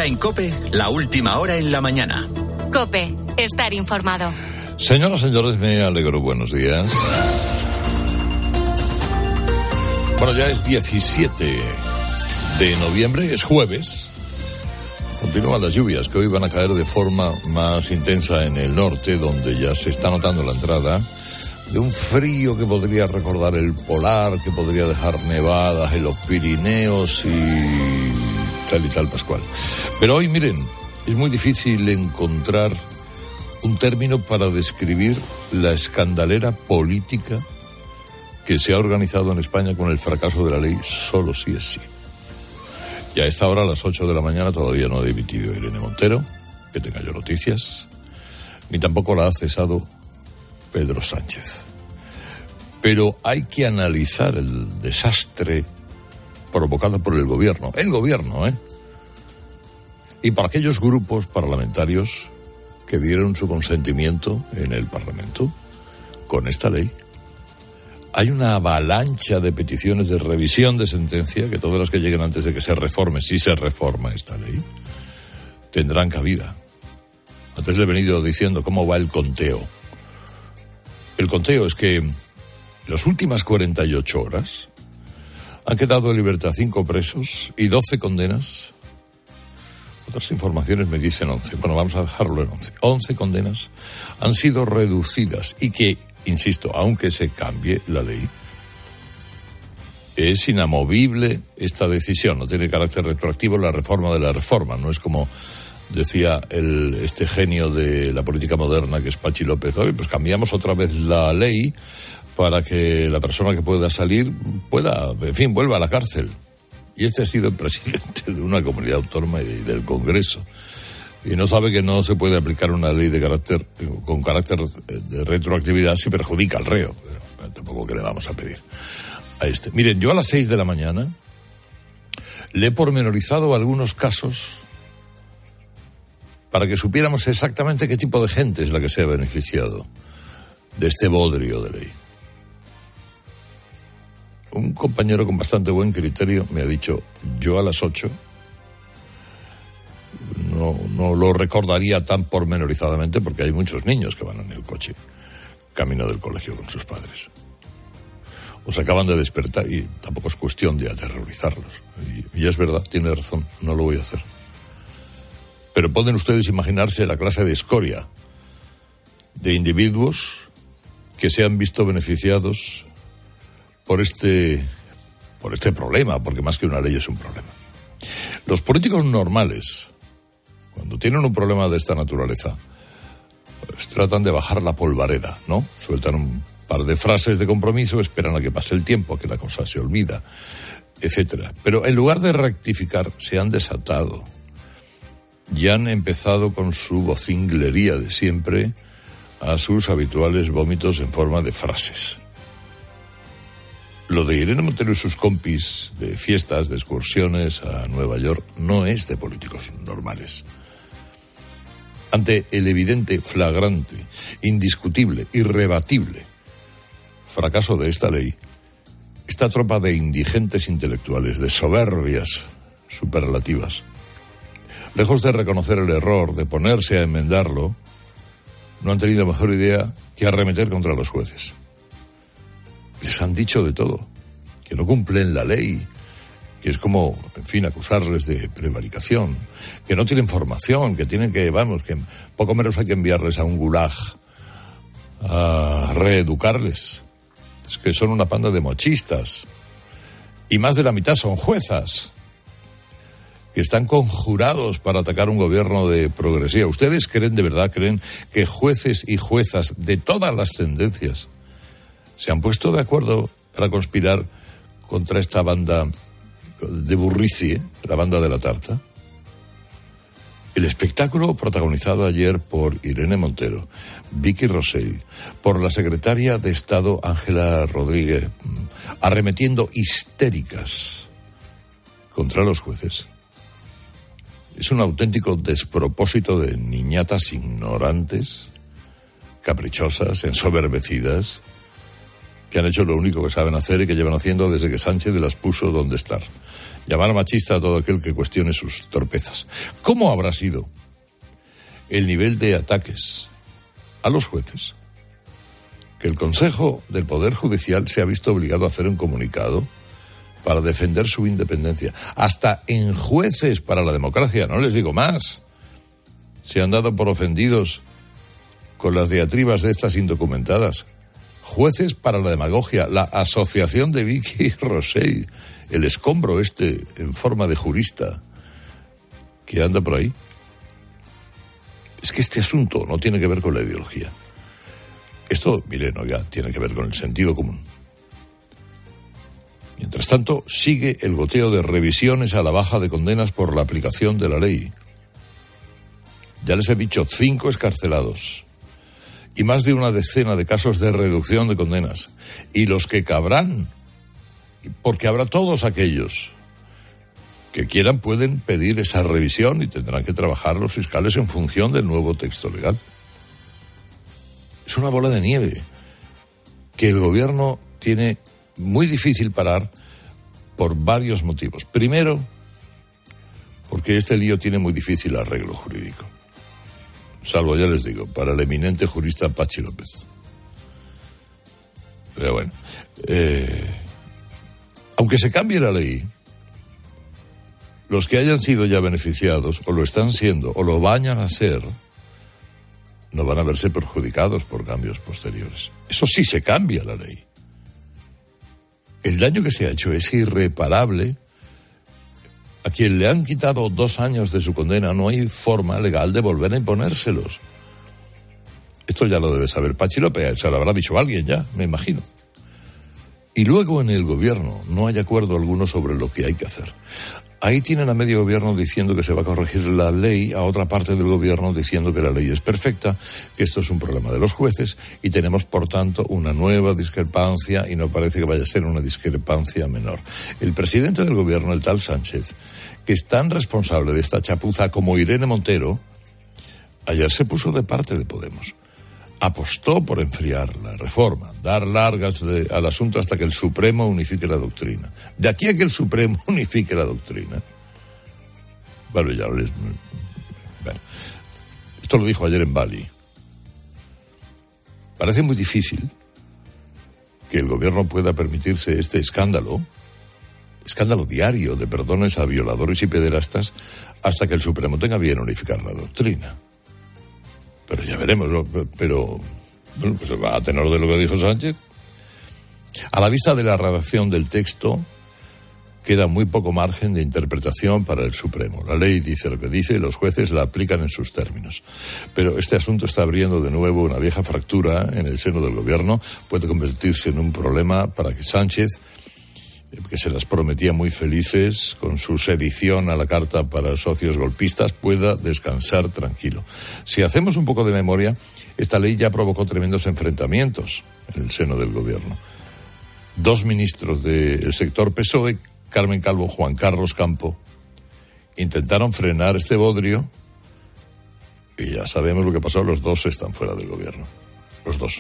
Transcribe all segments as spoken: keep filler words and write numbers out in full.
Ahora en COPE, la última hora en la mañana. COPE, estar informado. Señoras y señores, me alegro. Buenos días. Bueno, ya es diecisiete de noviembre, es jueves. Continúan las lluvias que hoy van a caer de forma más intensa en el norte, donde ya se está notando la entrada de un frío que podría recordar el polar, que podría dejar nevadas en los Pirineos y tal y tal, Pascual. Pero hoy, miren, es muy difícil encontrar un término para describir la escandalera política que se ha organizado en España con el fracaso de la ley solo sí es sí. Y a esta hora, a las ocho de la mañana, todavía no ha dimitido Irene Montero, que tenga yo noticias, ni tampoco la ha cesado Pedro Sánchez. Pero hay que analizar el desastre provocado por el gobierno, el gobierno, ¿eh? Y por aquellos grupos parlamentarios que dieron su consentimiento en el Parlamento con esta ley. Hay una avalancha de peticiones de revisión de sentencia, que todas las que lleguen antes de que se reforme, si se reforma esta ley, tendrán cabida. Antes le he venido diciendo cómo va el conteo. El conteo es que en las últimas cuarenta y ocho horas han quedado en libertad cinco presos y doce condenas. Otras informaciones me dicen once. Bueno, vamos a dejarlo en once. once condenas han sido reducidas y que, insisto, aunque se cambie la ley, es inamovible esta decisión. No tiene carácter retroactivo la reforma de la reforma. No es como decía el, este genio de la política moderna, que es Pachi López. Oye, pues cambiamos otra vez la ley para que la persona que pueda salir pueda, en fin, vuelva a la cárcel. Y este ha sido el presidente de una comunidad autónoma y del Congreso. Y no sabe que no se puede aplicar una ley de carácter con carácter de retroactividad si perjudica al reo. Pero tampoco que le vamos a pedir a este. Miren, yo a las seis de la mañana le he pormenorizado algunos casos para que supiéramos exactamente qué tipo de gente es la que se ha beneficiado de este bodrio de ley. Un compañero con bastante buen criterio me ha dicho, yo a las ocho no, no lo recordaría tan pormenorizadamente porque hay muchos niños que van en el coche camino del colegio con sus padres. O se acaban de despertar y tampoco es cuestión de aterrorizarlos. Y, y es verdad, tiene razón, no lo voy a hacer. Pero pueden ustedes imaginarse la clase de escoria de individuos que se han visto beneficiados por este, por este problema, porque más que una ley es un problema. Los políticos normales, cuando tienen un problema de esta naturaleza, pues tratan de bajar la polvareda, ¿no? Sueltan un par de frases de compromiso, esperan a que pase el tiempo, a que la cosa se olvida, etcétera. Pero en lugar de rectificar, se han desatado y han empezado con su vocinglería de siempre a sus habituales vómitos en forma de frases. Lo de Irene Montero y sus compis de fiestas, de excursiones a Nueva York, no es de políticos normales. Ante el evidente, flagrante, indiscutible, irrebatible fracaso de esta ley, esta tropa de indigentes intelectuales, de soberbias superlativas, lejos de reconocer el error, de ponerse a enmendarlo, no han tenido mejor idea que arremeter contra los jueces. Les han dicho de todo, que no cumplen la ley, que es como, en fin, acusarles de prevaricación, que no tienen formación, que tienen que, vamos, que poco menos hay que enviarles a un gulag a reeducarles. Es que son una panda de mochistas. Y más de la mitad son juezas, que están conjurados para atacar un gobierno de progresía. ¿Ustedes creen, de verdad, creen que jueces y juezas de todas las tendencias se han puesto de acuerdo para conspirar contra esta banda de Burrici, la banda de la tarta? El espectáculo protagonizado ayer por Irene Montero, Vicky Rosell, por la secretaria de Estado Ángela Rodríguez, arremetiendo histéricas contra los jueces, es un auténtico despropósito de niñatas ignorantes, caprichosas, ensoberbecidas, que han hecho lo único que saben hacer y que llevan haciendo desde que Sánchez las puso donde están. llamar machista a todo aquel que cuestione sus torpezas. ¿Cómo habrá sido el nivel de ataques a los jueces que el Consejo del Poder Judicial se ha visto obligado a hacer un comunicado para defender su independencia? Hasta en Jueces para la Democracia, no les digo más, se han dado por ofendidos con las diatribas de estas indocumentadas. Jueces para la Demagogia, la asociación de Vicky Rosell, el escombro este en forma de jurista que anda por ahí. Es que este asunto no tiene que ver con la ideología. Esto, miren, oiga, tiene que ver con el sentido común. Mientras tanto, sigue el goteo de revisiones a la baja de condenas por la aplicación de la ley. Ya les he dicho, cinco excarcelados y más de una decena de casos de reducción de condenas. Y los que cabrán, porque habrá todos aquellos que quieran, pueden pedir esa revisión y tendrán que trabajar los fiscales en función del nuevo texto legal. Es una bola de nieve que el gobierno tiene muy difícil parar por varios motivos. Primero, porque este lío tiene muy difícil arreglo jurídico. Salvo, ya les digo, para el eminente jurista Pachi López. Pero bueno, eh, aunque se cambie la ley, los que hayan sido ya beneficiados, o lo están siendo, o lo vayan a ser, no van a verse perjudicados por cambios posteriores. Eso sí, se cambia la ley. El daño que se ha hecho es irreparable. A quien le han quitado dos años de su condena no hay forma legal de volver a imponérselos. Esto ya lo debe saber Pachi López, se lo habrá dicho alguien ya, me imagino. Y luego en el gobierno no hay acuerdo alguno sobre lo que hay que hacer. Ahí tienen a medio gobierno diciendo que se va a corregir la ley, a otra parte del gobierno diciendo que la ley es perfecta, que esto es un problema de los jueces, y tenemos, por tanto, una nueva discrepancia, y no parece que vaya a ser una discrepancia menor. El presidente del gobierno, el tal Sánchez, que es tan responsable de esta chapuza como Irene Montero, ayer se puso de parte de Podemos. Apostó por enfriar la reforma, dar largas de, al asunto hasta que el Supremo unifique la doctrina. De aquí a que el Supremo unifique la doctrina. Bueno, ya les... Bueno, esto lo dijo ayer en Bali. Parece muy difícil que el gobierno pueda permitirse este escándalo, escándalo diario de perdones a violadores y pederastas, hasta que el Supremo tenga bien unificar la doctrina. Pero ya veremos, ¿no? Pero bueno, pues a tenor de lo que dijo Sánchez, a la vista de la redacción del texto, queda muy poco margen de interpretación para el Supremo. La ley dice lo que dice y los jueces la aplican en sus términos. Pero este asunto está abriendo de nuevo una vieja fractura en el seno del gobierno. Puede convertirse en un problema para que Sánchez, que se las prometía muy felices con su sedición a la carta para socios golpistas, pueda descansar tranquilo. Si hacemos un poco de memoria, esta ley ya provocó tremendos enfrentamientos en el seno del gobierno. Dos ministros del sector P S O E, Carmen Calvo, Juan Carlos Campo, intentaron frenar este bodrio y ya sabemos lo que pasó, los dos están fuera del gobierno. Los dos.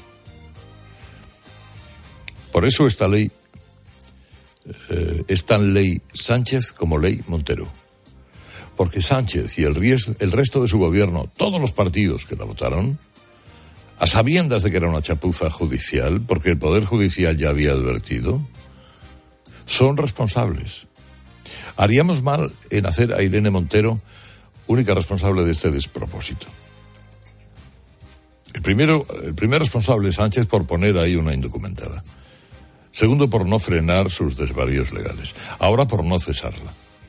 Por eso esta ley Eh, es tan ley Sánchez como ley Montero. Porque Sánchez y el, ries- el resto de su gobierno, todos los partidos que la votaron, a sabiendas de que era una chapuza judicial, porque el Poder Judicial ya había advertido, son responsables. Haríamos mal en hacer a Irene Montero única responsable de este despropósito. El primero, el primer responsable es Sánchez por poner ahí una indocumentada. Segundo, por no frenar sus desvaríos legales. Ahora, por no cesarla.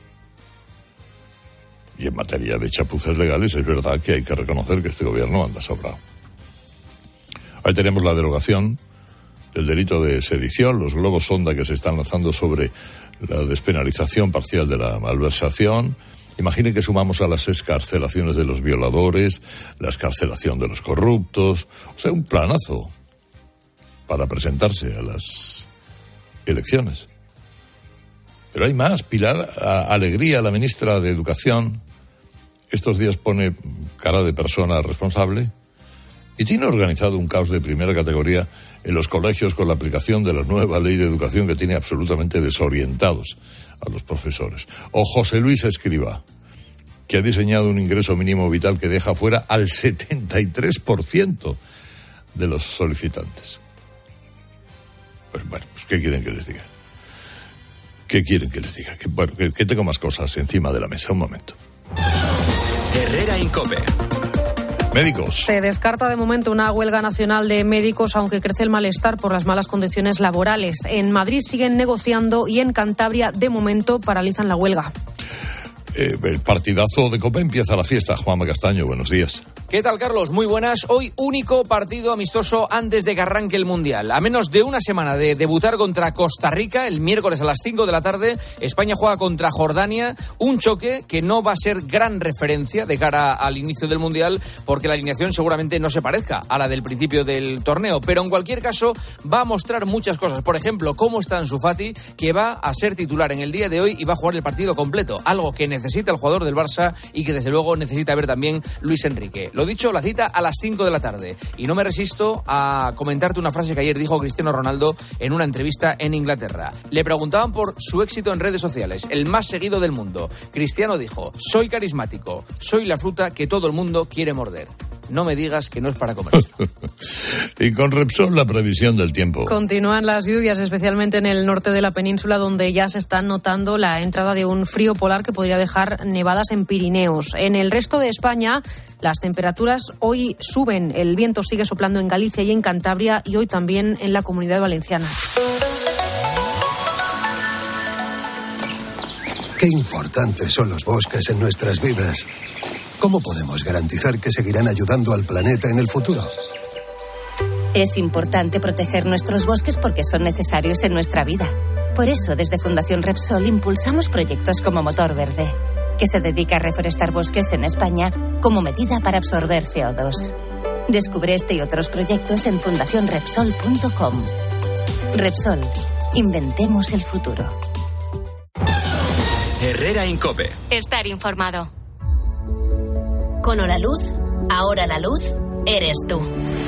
Y en materia de chapuzas legales es verdad que hay que reconocer que este gobierno anda sobrado. Ahí tenemos la derogación del delito de sedición, los globos sonda que se están lanzando sobre la despenalización parcial de la malversación. Imaginen que sumamos a las excarcelaciones de los violadores, la excarcelación de los corruptos. O sea, un planazo para presentarse a las elecciones. Pero hay más. Pilar Alegría, la ministra de Educación, estos días pone cara de persona responsable y tiene organizado un caos de primera categoría en los colegios con la aplicación de la nueva ley de educación que tiene absolutamente desorientados a los profesores. O José Luis Escrivá, que ha diseñado un ingreso mínimo vital que deja fuera al setenta y tres por ciento de los solicitantes. Pues bueno, pues ¿qué quieren que les diga? ¿Qué quieren que les diga? Que, bueno, que, que tengo más cosas encima de la mesa. Un momento. Herrera Incope. Médicos. Se descarta de momento una huelga nacional de médicos, aunque crece el malestar por las malas condiciones laborales. En Madrid siguen negociando y en Cantabria, de momento, paralizan la huelga. Eh, el partidazo de COPE, empieza la fiesta. Juanma Castaño, buenos días. ¿Qué tal, Carlos? Muy buenas. Hoy único partido amistoso antes de que arranque el Mundial. A menos de una semana de debutar contra Costa Rica, el miércoles a las cinco de la tarde, España juega contra Jordania, un choque que no va a ser gran referencia de cara al inicio del Mundial, porque la alineación seguramente no se parezca a la del principio del torneo, pero en cualquier caso va a mostrar muchas cosas. Por ejemplo, cómo está Ansu Fati, que va a ser titular en el día de hoy y va a jugar el partido completo, algo que necesita el jugador del Barça y que desde luego necesita ver también Luis Enrique. Lo dicho, la cita a las cinco de la tarde. Y no me resisto a comentarte una frase que ayer dijo Cristiano Ronaldo en una entrevista en Inglaterra. Le preguntaban por su éxito en redes sociales, el más seguido del mundo. Cristiano dijo: soy carismático, soy la fruta que todo el mundo quiere morder. No me digas que no es para comerse. Y con Repsol, la previsión del tiempo. Continúan las lluvias, especialmente en el norte de la península, donde ya se está notando la entrada de un frío polar que podría dejar nevadas en Pirineos. En el resto de España, las temperaturas hoy suben. El viento sigue soplando en Galicia y en Cantabria, y hoy también en la Comunidad Valenciana. Qué importantes son los bosques en nuestras vidas. ¿Cómo podemos garantizar que seguirán ayudando al planeta en el futuro? Es importante proteger nuestros bosques porque son necesarios en nuestra vida. Por eso, desde Fundación Repsol impulsamos proyectos como Motor Verde, que se dedica a reforestar bosques en España como medida para absorber C O dos. Descubre este y otros proyectos en fundación repsol punto com. Repsol, inventemos el futuro. Herrera Incope. Estar informado. Con Holaluz, ahora la luz eres tú.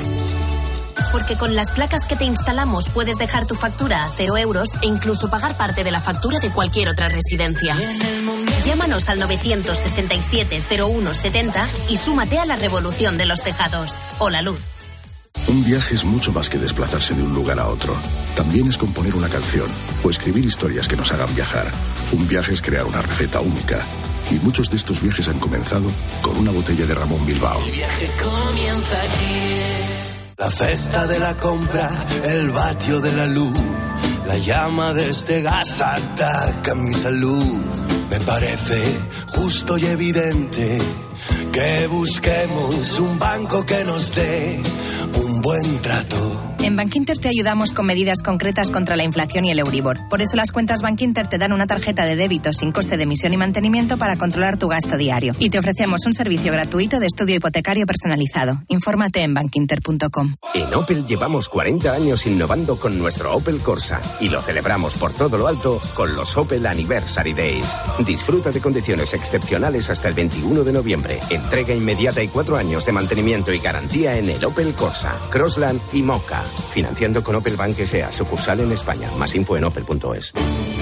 Porque con las placas que te instalamos puedes dejar tu factura a cero euros e incluso pagar parte de la factura de cualquier otra residencia. Llámanos al novecientos sesenta y siete cero uno setenta y súmate a la revolución de los tejados. Holaluz. Un viaje es mucho más que desplazarse de un lugar a otro. También es componer una canción o escribir historias que nos hagan viajar. Un viaje es crear una receta única. Y muchos de estos viajes han comenzado con una botella de Ramón Bilbao. El viaje comienza aquí. La cesta de la compra, el vatio de la luz, la llama de este gas ataca mi salud. Me parece justo y evidente que busquemos un banco que nos dé un buen trato. En Bankinter te ayudamos con medidas concretas contra la inflación y el Euribor. Por eso las cuentas Bankinter te dan una tarjeta de débito sin coste de emisión y mantenimiento para controlar tu gasto diario. Y te ofrecemos un servicio gratuito de estudio hipotecario personalizado. Infórmate en bankinter punto com. En Opel llevamos cuarenta años innovando con nuestro Opel Corsa y lo celebramos por todo lo alto con los Opel Anniversary Days. Disfruta de condiciones excepcionales hasta el veintiuno de noviembre. Entrega inmediata y cuatro años de mantenimiento y garantía en el Opel Corsa, Crossland y Mocha. Financiando con Opel Bank S A, sucursal en España. Más info en opel punto es.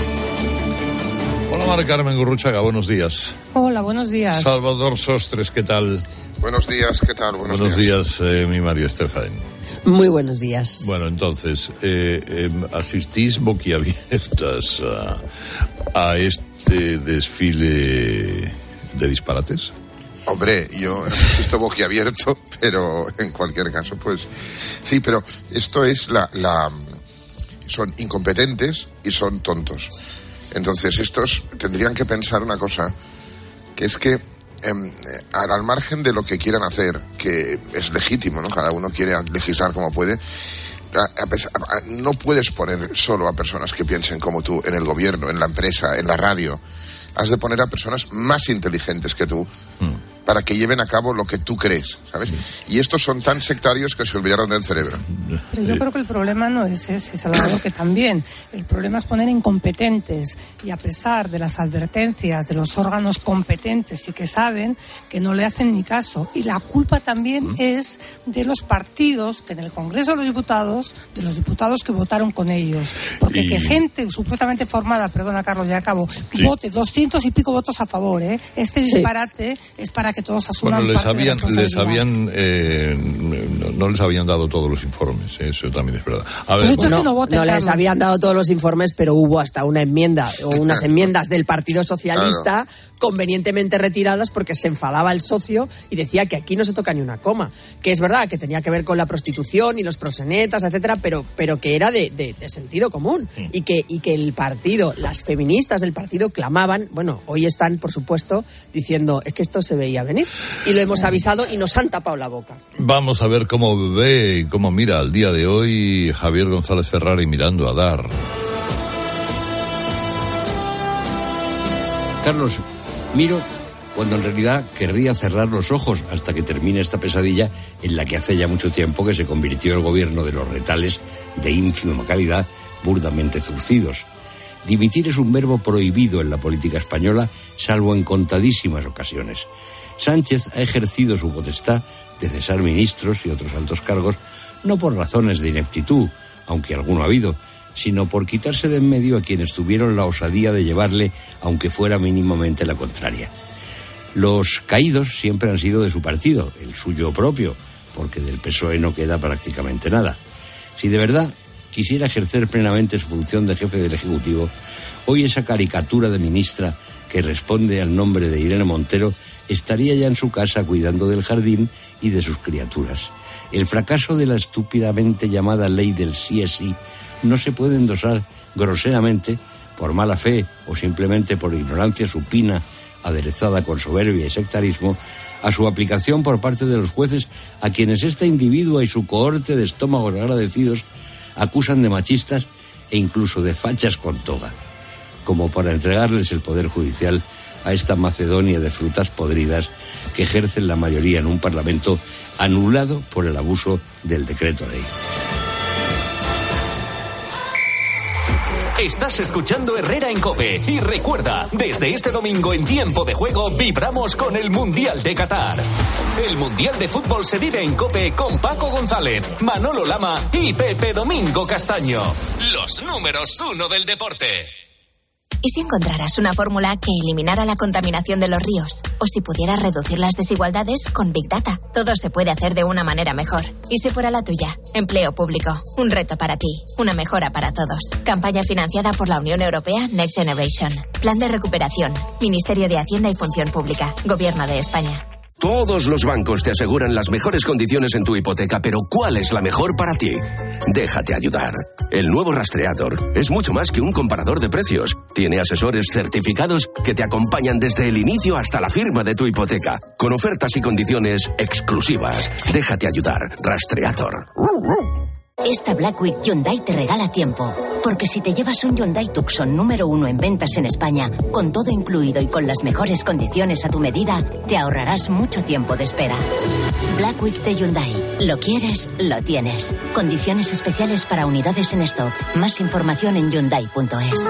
Hola, Mari Carmen Gurruchaga, buenos días. Hola, buenos días. Salvador Sostres, ¿qué tal? Buenos días, ¿qué tal? Buenos, buenos días, días eh, mi Mario Estefan. Muy buenos días. Bueno, entonces, eh, eh, ¿asistís boquiabiertas a, a este desfile de disparates? Hombre, yo asisto boquiabierto, pero en cualquier caso, pues sí, pero esto es la, la... son incompetentes y son tontos. Entonces, estos tendrían que pensar una cosa, que es que eh, al margen de lo que quieran hacer, que es legítimo, ¿no? Cada uno quiere legislar como puede, a, a pesar, a, no puedes poner solo a personas que piensen como tú en el gobierno, en la empresa, en la radio. Has de poner a personas más inteligentes que tú, mm. para que lleven a cabo lo que tú crees, ¿sabes? Y estos son tan sectarios que se olvidaron del cerebro. Pero yo creo que el problema no es ese, Salvador, que también. El problema es poner incompetentes, y a pesar de las advertencias de los órganos competentes y que saben, que no le hacen ni caso. Y la culpa también es de los partidos, que en el Congreso de los Diputados, de los diputados que votaron con ellos. Porque y... que gente supuestamente formada, perdona Carlos, ya acabo, sí. vote doscientos y pico votos a favor, ¿eh? Este disparate sí. es para que todos asuman bueno, les parte habían, de la les habían eh, no, no les habían dado todos los informes, eso también es verdad. A ver, pues bueno, no, voten, no les habían dado todos los informes, pero hubo hasta una enmienda o unas enmiendas del Partido Socialista claro. convenientemente retiradas porque se enfadaba el socio y decía que aquí no se toca ni una coma, que es verdad que tenía que ver con la prostitución y los proxenetas, etcétera, pero pero que era de, de, de sentido común sí. y que y que el partido, las feministas del partido clamaban, bueno, hoy están por supuesto diciendo es que esto se veía venir y lo hemos avisado y nos han tapado la boca. Vamos a ver cómo ve y cómo mira al día de hoy Javier González Ferrari mirando a Dar. Carlos, miro cuando en realidad querría cerrar los ojos hasta que termine esta pesadilla en la que hace ya mucho tiempo que se convirtió el gobierno de los retales de ínfima calidad burdamente zurcidos. Dimitir es un verbo prohibido en la política española, salvo en contadísimas ocasiones. Sánchez ha ejercido su potestad de cesar ministros y otros altos cargos, no por razones de ineptitud, aunque alguno ha habido, sino por quitarse de en medio a quienes tuvieron la osadía de llevarle, aunque fuera mínimamente la contraria. Los caídos siempre han sido de su partido, el suyo propio, porque del P S O E no queda prácticamente nada. Si de verdad quisiera ejercer plenamente su función de jefe del Ejecutivo, hoy esa caricatura de ministra que responde al nombre de Irene Montero estaría ya en su casa cuidando del jardín y de sus criaturas. El fracaso de la estúpidamente llamada ley del sí es sí no se puede endosar groseramente por mala fe o simplemente por ignorancia supina aderezada con soberbia y sectarismo a su aplicación por parte de los jueces a quienes esta individua y su cohorte de estómagos agradecidos acusan de machistas e incluso de fachas con toga, como para entregarles el poder judicial a esta Macedonia de frutas podridas que ejercen la mayoría en un parlamento anulado por el abuso del decreto ley. Estás escuchando Herrera en COPE y recuerda, desde este domingo en Tiempo de Juego vibramos con el Mundial de Qatar. El Mundial de Fútbol se vive en COPE con Paco González, Manolo Lama y Pepe Domingo Castaño. Los números uno del deporte. ¿Y si encontraras una fórmula que eliminara la contaminación de los ríos? ¿O si pudieras reducir las desigualdades con Big Data? Todo se puede hacer de una manera mejor. ¿Y si fuera la tuya? Empleo público. Un reto para ti. Una mejora para todos. Campaña financiada por la Unión Europea Next Generation. Plan de recuperación. Ministerio de Hacienda y Función Pública. Gobierno de España. Todos los bancos te aseguran las mejores condiciones en tu hipoteca, pero ¿cuál es la mejor para ti? Déjate ayudar. El nuevo Rastreator es mucho más que un comparador de precios. Tiene asesores certificados que te acompañan desde el inicio hasta la firma de tu hipoteca, con ofertas y condiciones exclusivas. Déjate ayudar. Rastreator. Esta Black Week Hyundai te regala tiempo. Porque si te llevas un Hyundai Tucson número uno en ventas en España, con todo incluido y con las mejores condiciones a tu medida, te ahorrarás mucho tiempo de espera. Black Week de Hyundai. Lo quieres, lo tienes. Condiciones especiales para unidades en stock. Más información en hyundai punto es.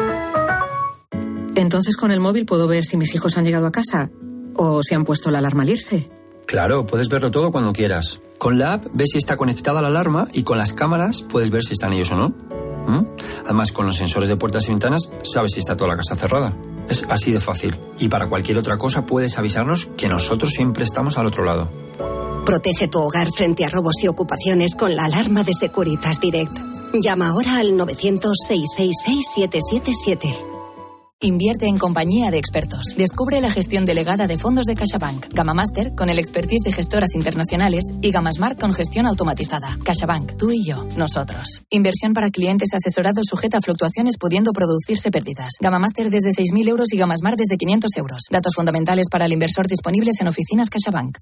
Entonces con el móvil puedo ver si mis hijos han llegado a casa o si han puesto la alarma al irse. Claro, puedes verlo todo cuando quieras. Con la app ves si está conectada la alarma y con las cámaras puedes ver si están ellos o no. ¿Mm? Además, con los sensores de puertas y ventanas sabes si está toda la casa cerrada. Es así de fácil. Y para cualquier otra cosa puedes avisarnos que nosotros siempre estamos al otro lado. Protege tu hogar frente a robos y ocupaciones con la alarma de Securitas Direct. Llama ahora al novecientos, seiscientos sesenta y seis, siete siete siete. Invierte en compañía de expertos. Descubre la gestión delegada de fondos de CaixaBank. Gama Master con el expertise de gestoras internacionales y Gama Smart con gestión automatizada. CaixaBank, tú y yo, nosotros. Inversión para clientes asesorados sujeta a fluctuaciones pudiendo producirse pérdidas. Gama Master desde seis mil euros y Gama Smart desde quinientos euros. Datos fundamentales para el inversor disponibles en oficinas CaixaBank.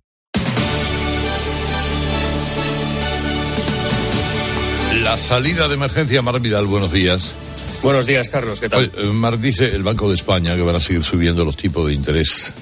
La salida de emergencia, Mar Vidal, buenos días. Buenos días, Carlos, ¿qué tal? Oye, Mar, dice el Banco de España que van a seguir subiendo los tipos de interés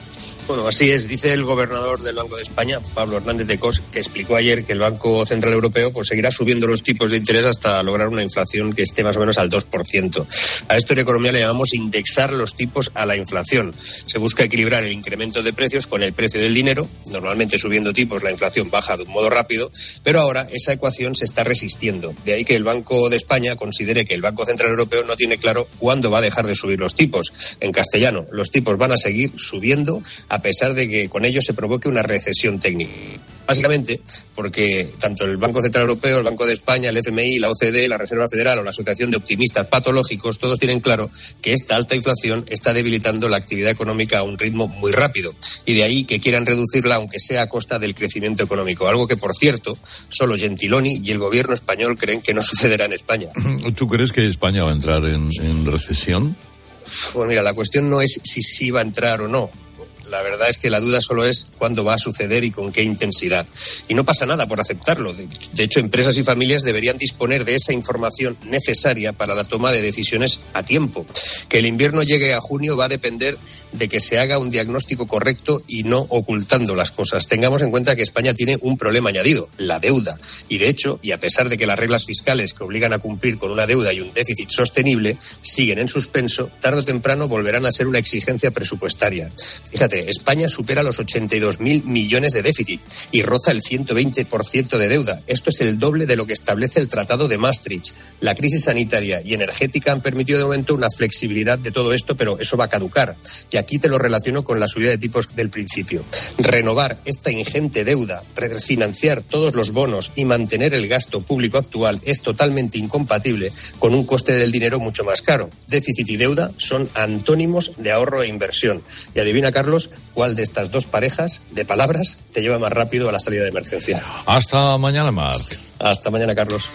Bueno, así es, dice el gobernador del Banco de España, Pablo Hernández de Cos, que explicó ayer que el Banco Central Europeo pues, seguirá subiendo los tipos de interés hasta lograr una inflación que esté más o menos al dos por ciento. A esto en economía le llamamos indexar los tipos a la inflación. Se busca equilibrar el incremento de precios con el precio del dinero. Normalmente subiendo tipos la inflación baja de un modo rápido, pero ahora esa ecuación se está resistiendo. De ahí que el Banco de España considere que el Banco Central Europeo no tiene claro cuándo va a dejar de subir los tipos. En castellano, los tipos van a seguir subiendo a pesar de que con ello se provoque una recesión técnica. Básicamente porque tanto el Banco Central Europeo, el Banco de España, el F M I, la O C D E, la Reserva Federal o la Asociación de Optimistas Patológicos, todos tienen claro que esta alta inflación está debilitando la actividad económica a un ritmo muy rápido. Y de ahí que quieran reducirla, aunque sea a costa del crecimiento económico. Algo que, por cierto, solo Gentiloni y el gobierno español creen que no sucederá en España. ¿Tú crees que España va a entrar en, en recesión? Pues mira, la cuestión no es si sí va a entrar o no. La verdad es que la duda solo es cuándo va a suceder y con qué intensidad. Y no pasa nada por aceptarlo. De hecho, empresas y familias deberían disponer de esa información necesaria para la toma de decisiones a tiempo. Que el invierno llegue a junio va a depender de que se haga un diagnóstico correcto y no ocultando las cosas. Tengamos en cuenta que España tiene un problema añadido, la deuda. Y de hecho, y a pesar de que las reglas fiscales que obligan a cumplir con una deuda y un déficit sostenible siguen en suspenso, tarde o temprano volverán a ser una exigencia presupuestaria. Fíjate, España supera los ochenta y dos mil millones de déficit y roza el ciento veinte por ciento de deuda. Esto es el doble de lo que establece el Tratado de Maastricht. La crisis sanitaria y energética han permitido de momento una flexibilidad de todo esto, pero eso va a caducar. Y aquí te lo relaciono con la subida de tipos del principio. Renovar esta ingente deuda, refinanciar todos los bonos y mantener el gasto público actual es totalmente incompatible con un coste del dinero mucho más caro. Déficit y deuda son antónimos de ahorro e inversión. Y adivina, Carlos, ¿cuál de estas dos parejas de palabras te lleva más rápido a la salida de emergencia? Hasta mañana, Marc. Hasta mañana, Carlos.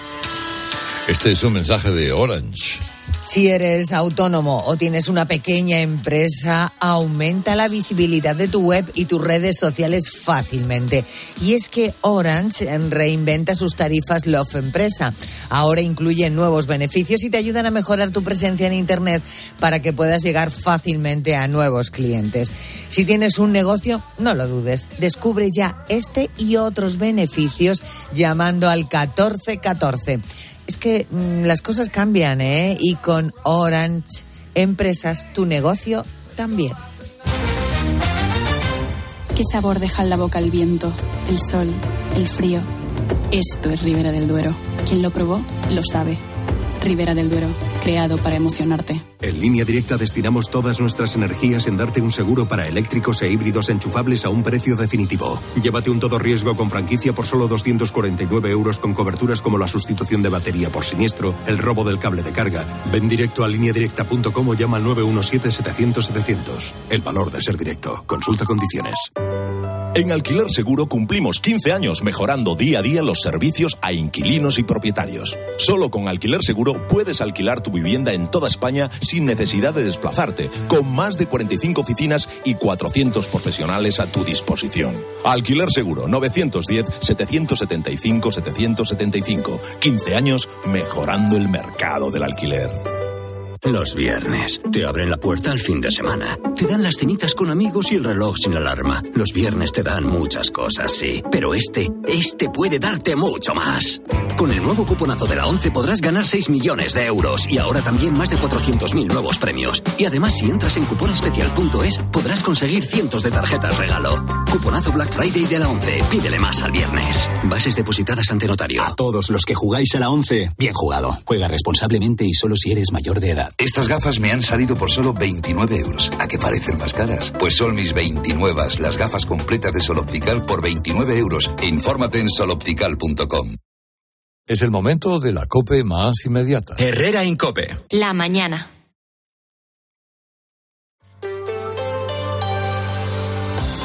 Este es un mensaje de Orange. Si eres autónomo o tienes una pequeña empresa, aumenta la visibilidad de tu web y tus redes sociales fácilmente. Y es que Orange reinventa sus tarifas Love Empresa. Ahora incluyen nuevos beneficios y te ayudan a mejorar tu presencia en Internet para que puedas llegar fácilmente a nuevos clientes. Si tienes un negocio, no lo dudes. Descubre ya este y otros beneficios llamando al catorce catorce. Es que mmm, las cosas cambian, ¿eh? Y con Orange Empresas, tu negocio también. ¿Qué sabor deja en la boca el viento, el sol, el frío? Esto es Ribera del Duero. Quien lo probó, lo sabe. Ribera del Duero, creado para emocionarte. En Línea Directa destinamos todas nuestras energías en darte un seguro para eléctricos e híbridos enchufables a un precio definitivo. Llévate un todo riesgo con franquicia por solo doscientos cuarenta y nueve euros con coberturas como la sustitución de batería por siniestro, el robo del cable de carga. Ven directo a línea directa punto com o llama al nueve uno siete setecientos setecientos. El valor de ser directo. Consulta condiciones. En Alquiler Seguro cumplimos quince años mejorando día a día los servicios a inquilinos y propietarios. Solo con Alquiler Seguro puedes alquilar tu vivienda en toda España sin necesidad de desplazarte, con más de cuarenta y cinco oficinas y cuatrocientos profesionales a tu disposición. Alquiler Seguro, novecientos diez, setecientos setenta y cinco, setecientos setenta y cinco. quince años mejorando el mercado del alquiler. Los viernes. Te abren la puerta al fin de semana. Te dan las cenitas con amigos y el reloj sin alarma. Los viernes te dan muchas cosas, sí. Pero este, este puede darte mucho más. Con el nuevo cuponazo de la ONCE podrás ganar seis millones de euros y ahora también más de cuatrocientos mil nuevos premios. Y además, si entras en cuponespecial punto es, podrás conseguir cientos de tarjetas regalo. Cuponazo Black Friday de la ONCE. Pídele más al viernes. Bases depositadas ante notario. A todos los que jugáis a la ONCE, bien jugado. Juega responsablemente y solo si eres mayor de edad. Estas gafas me han salido por solo veintinueve euros. ¿A qué parecen más caras? Pues son mis veintinueve, las gafas completas de Sol Optical por veintinueve euros. Infórmate en sol optical punto com. Es el momento de la COPE más inmediata. Herrera Incope. La mañana.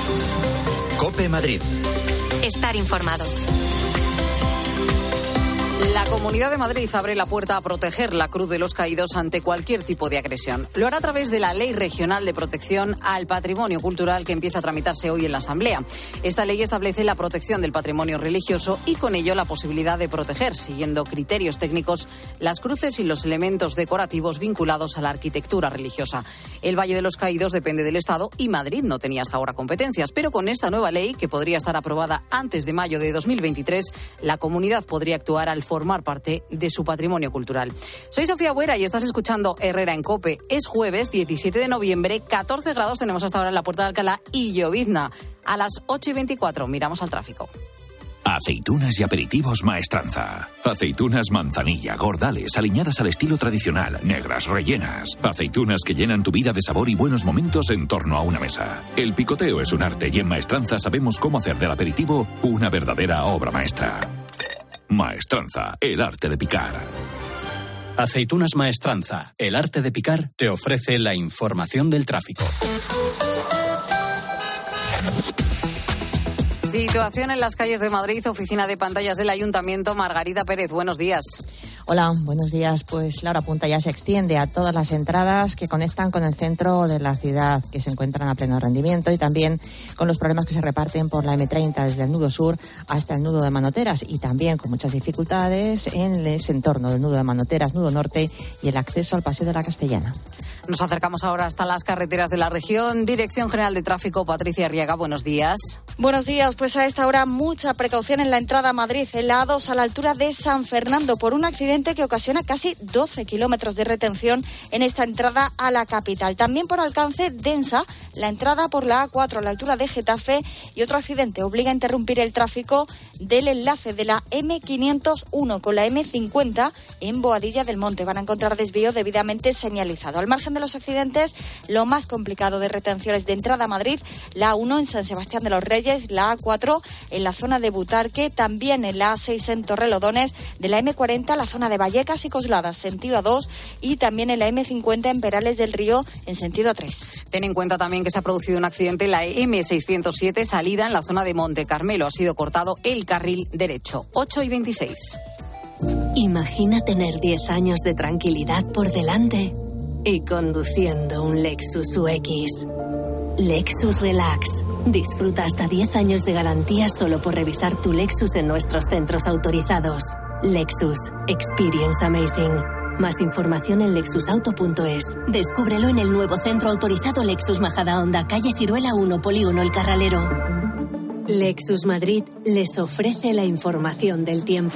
COPE Madrid. Estar informado. La Comunidad de Madrid abre la puerta a proteger la Cruz de los Caídos ante cualquier tipo de agresión. Lo hará a través de la Ley Regional de Protección al Patrimonio Cultural que empieza a tramitarse hoy en la Asamblea. Esta ley establece la protección del patrimonio religioso y con ello la posibilidad de proteger, siguiendo criterios técnicos, las cruces y los elementos decorativos vinculados a la arquitectura religiosa. El Valle de los Caídos depende del Estado y Madrid no tenía hasta ahora competencias, pero con esta nueva ley, que podría estar aprobada antes de mayo de dos mil veintitrés, la comunidad podría actuar al formar parte de su patrimonio cultural. Soy Sofía Buera y estás escuchando Herrera en COPE. Es jueves diecisiete de noviembre, catorce grados tenemos hasta ahora en la Puerta de Alcalá y llovizna. A las ocho y veinticuatro miramos al tráfico. Aceitunas y aperitivos Maestranza. Aceitunas manzanilla, gordales, aliñadas al estilo tradicional, negras, rellenas. Aceitunas que llenan tu vida de sabor y buenos momentos en torno a una mesa. El picoteo es un arte y en Maestranza sabemos cómo hacer del aperitivo una verdadera obra maestra. Maestranza, el arte de picar. Aceitunas Maestranza, el arte de picar, te ofrece la información del tráfico. Situación en las calles de Madrid, oficina de pantallas del Ayuntamiento. Margarita Pérez, buenos días. Hola, buenos días. Pues la hora punta ya se extiende a todas las entradas que conectan con el centro de la ciudad, que se encuentran a pleno rendimiento, y también con los problemas que se reparten por la eme treinta desde el nudo sur hasta el nudo de Manoteras, y también con muchas dificultades en ese entorno del nudo de Manoteras, nudo norte y el acceso al Paseo de la Castellana. Nos acercamos ahora hasta las carreteras de la región. Dirección General de Tráfico, Patricia Arriaga, buenos días. Buenos días, pues a esta hora mucha precaución en la entrada a Madrid, en la A dos a la altura de San Fernando, por un accidente que ocasiona casi doce kilómetros de retención en esta entrada a la capital. También por alcance densa la entrada por la A cuatro a la altura de Getafe, y otro accidente obliga a interrumpir el tráfico del enlace de la eme quinientos uno con la eme cincuenta en Boadilla del Monte. Van a encontrar desvío debidamente señalizado. Al margen de los accidentes, lo más complicado de retenciones de entrada a Madrid, la A uno en San Sebastián de los Reyes, la A cuatro en la zona de Butarque, también en la A seis en Torrelodones, de la eme cuarenta la zona de Vallecas y Coslada, sentido A dos, y también en la eme cincuenta en Perales del Río, en sentido A tres. Ten en cuenta también que se ha producido un accidente en la eme seiscientos siete, salida en la zona de Monte Carmelo. Ha sido cortado el carril derecho. ocho y veintiséis. Imagina tener diez años de tranquilidad por delante y conduciendo un Lexus U X. Lexus Relax. Disfruta hasta diez años de garantía solo por revisar tu Lexus en nuestros centros autorizados. Lexus. Experience Amazing. Más información en lexus auto punto es. Descúbrelo en el nuevo centro autorizado Lexus Majadahonda, calle Ciruela uno, Polígono El Carralero. Lexus Madrid les ofrece la información del tiempo.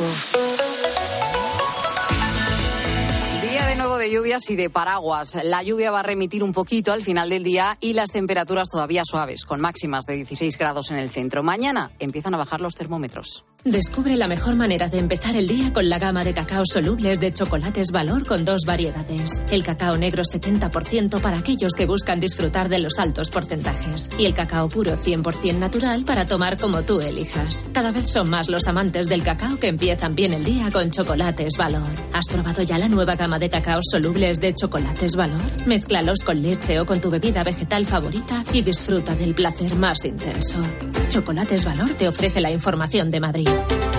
De lluvias y de paraguas. La lluvia va a remitir un poquito al final del día y las temperaturas todavía suaves, con máximas de dieciséis grados en el centro. Mañana empiezan a bajar los termómetros. Descubre la mejor manera de empezar el día con la gama de cacao solubles de Chocolates Valor con dos variedades. El cacao negro setenta por ciento para aquellos que buscan disfrutar de los altos porcentajes. Y el cacao puro cien por ciento natural para tomar como tú elijas. Cada vez son más los amantes del cacao que empiezan bien el día con Chocolates Valor. ¿Has probado ya la nueva gama de cacao solubles de Chocolates Valor? Mézclalos con leche o con tu bebida vegetal favorita y disfruta del placer más intenso. Chocolates Valor te ofrece la información de Madrid.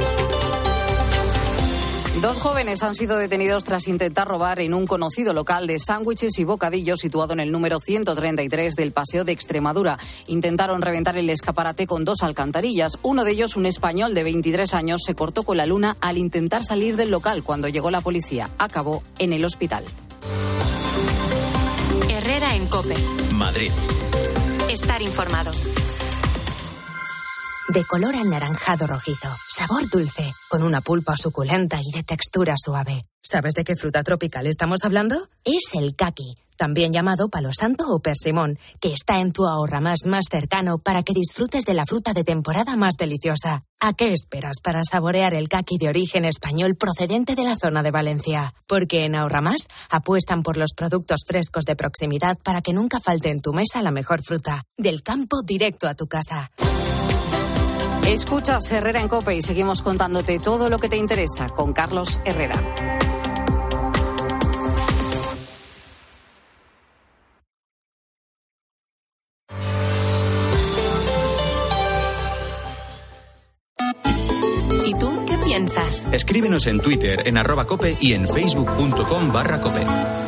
Dos jóvenes han sido detenidos tras intentar robar en un conocido local de sándwiches y bocadillos situado en el número ciento treinta y tres del Paseo de Extremadura. Intentaron reventar el escaparate con dos alcantarillas. Uno de ellos, un español de veintitrés años, se cortó con la luna al intentar salir del local cuando llegó la policía. Acabó en el hospital. Herrera en COPE. Madrid. Estar informado. De color anaranjado rojizo, sabor dulce, con una pulpa suculenta y de textura suave. ¿Sabes de qué fruta tropical estamos hablando? Es el caqui, también llamado palo santo o persimón, que está en tu Ahorramás más cercano para que disfrutes de la fruta de temporada más deliciosa. ¿A qué esperas para saborear el caqui de origen español procedente de la zona de Valencia? Porque en Ahorramás apuestan por los productos frescos de proximidad para que nunca falte en tu mesa la mejor fruta. Del campo directo a tu casa. Escuchas Herrera en COPE y seguimos contándote todo lo que te interesa con Carlos Herrera. ¿Y tú qué piensas? Escríbenos en Twitter, en arroba cope y en facebook.com barra cope.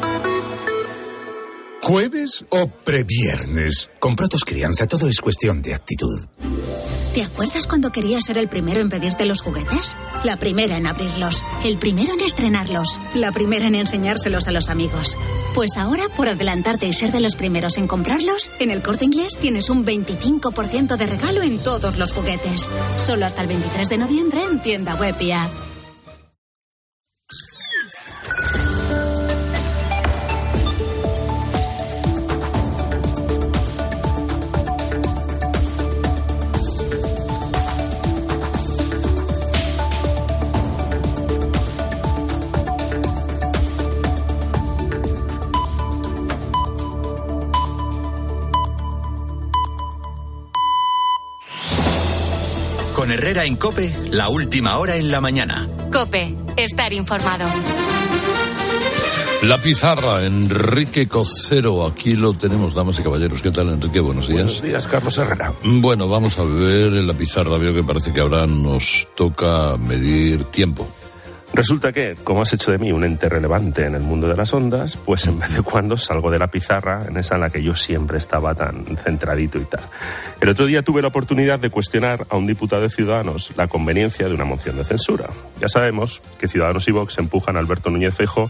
¿Jueves o previernes? Con Protos Crianza todo es cuestión de actitud. ¿Te acuerdas cuando querías ser el primero en pedirte los juguetes? La primera en abrirlos, el primero en estrenarlos, la primera en enseñárselos a los amigos. Pues ahora, por adelantarte y ser de los primeros en comprarlos, en El Corte Inglés tienes un veinticinco por ciento de regalo en todos los juguetes. Solo hasta el veintitrés de noviembre en tienda web y app. Con Herrera en COPE, la última hora en la mañana. COPE, estar informado. La pizarra, Enrique Cocero, aquí lo tenemos, damas y caballeros. ¿Qué tal, Enrique? Buenos días. Buenos días, Carlos Herrera. Bueno, vamos a ver en la pizarra. Veo que parece que ahora nos toca medir tiempo. Resulta que, como has hecho de mí un ente relevante en el mundo de las ondas, pues en vez de cuando salgo de la pizarra, en esa en la que yo siempre estaba tan centradito y tal. El otro día tuve la oportunidad de cuestionar a un diputado de Ciudadanos la conveniencia de una moción de censura. Ya sabemos que Ciudadanos y Vox empujan a Alberto Núñez Feijóo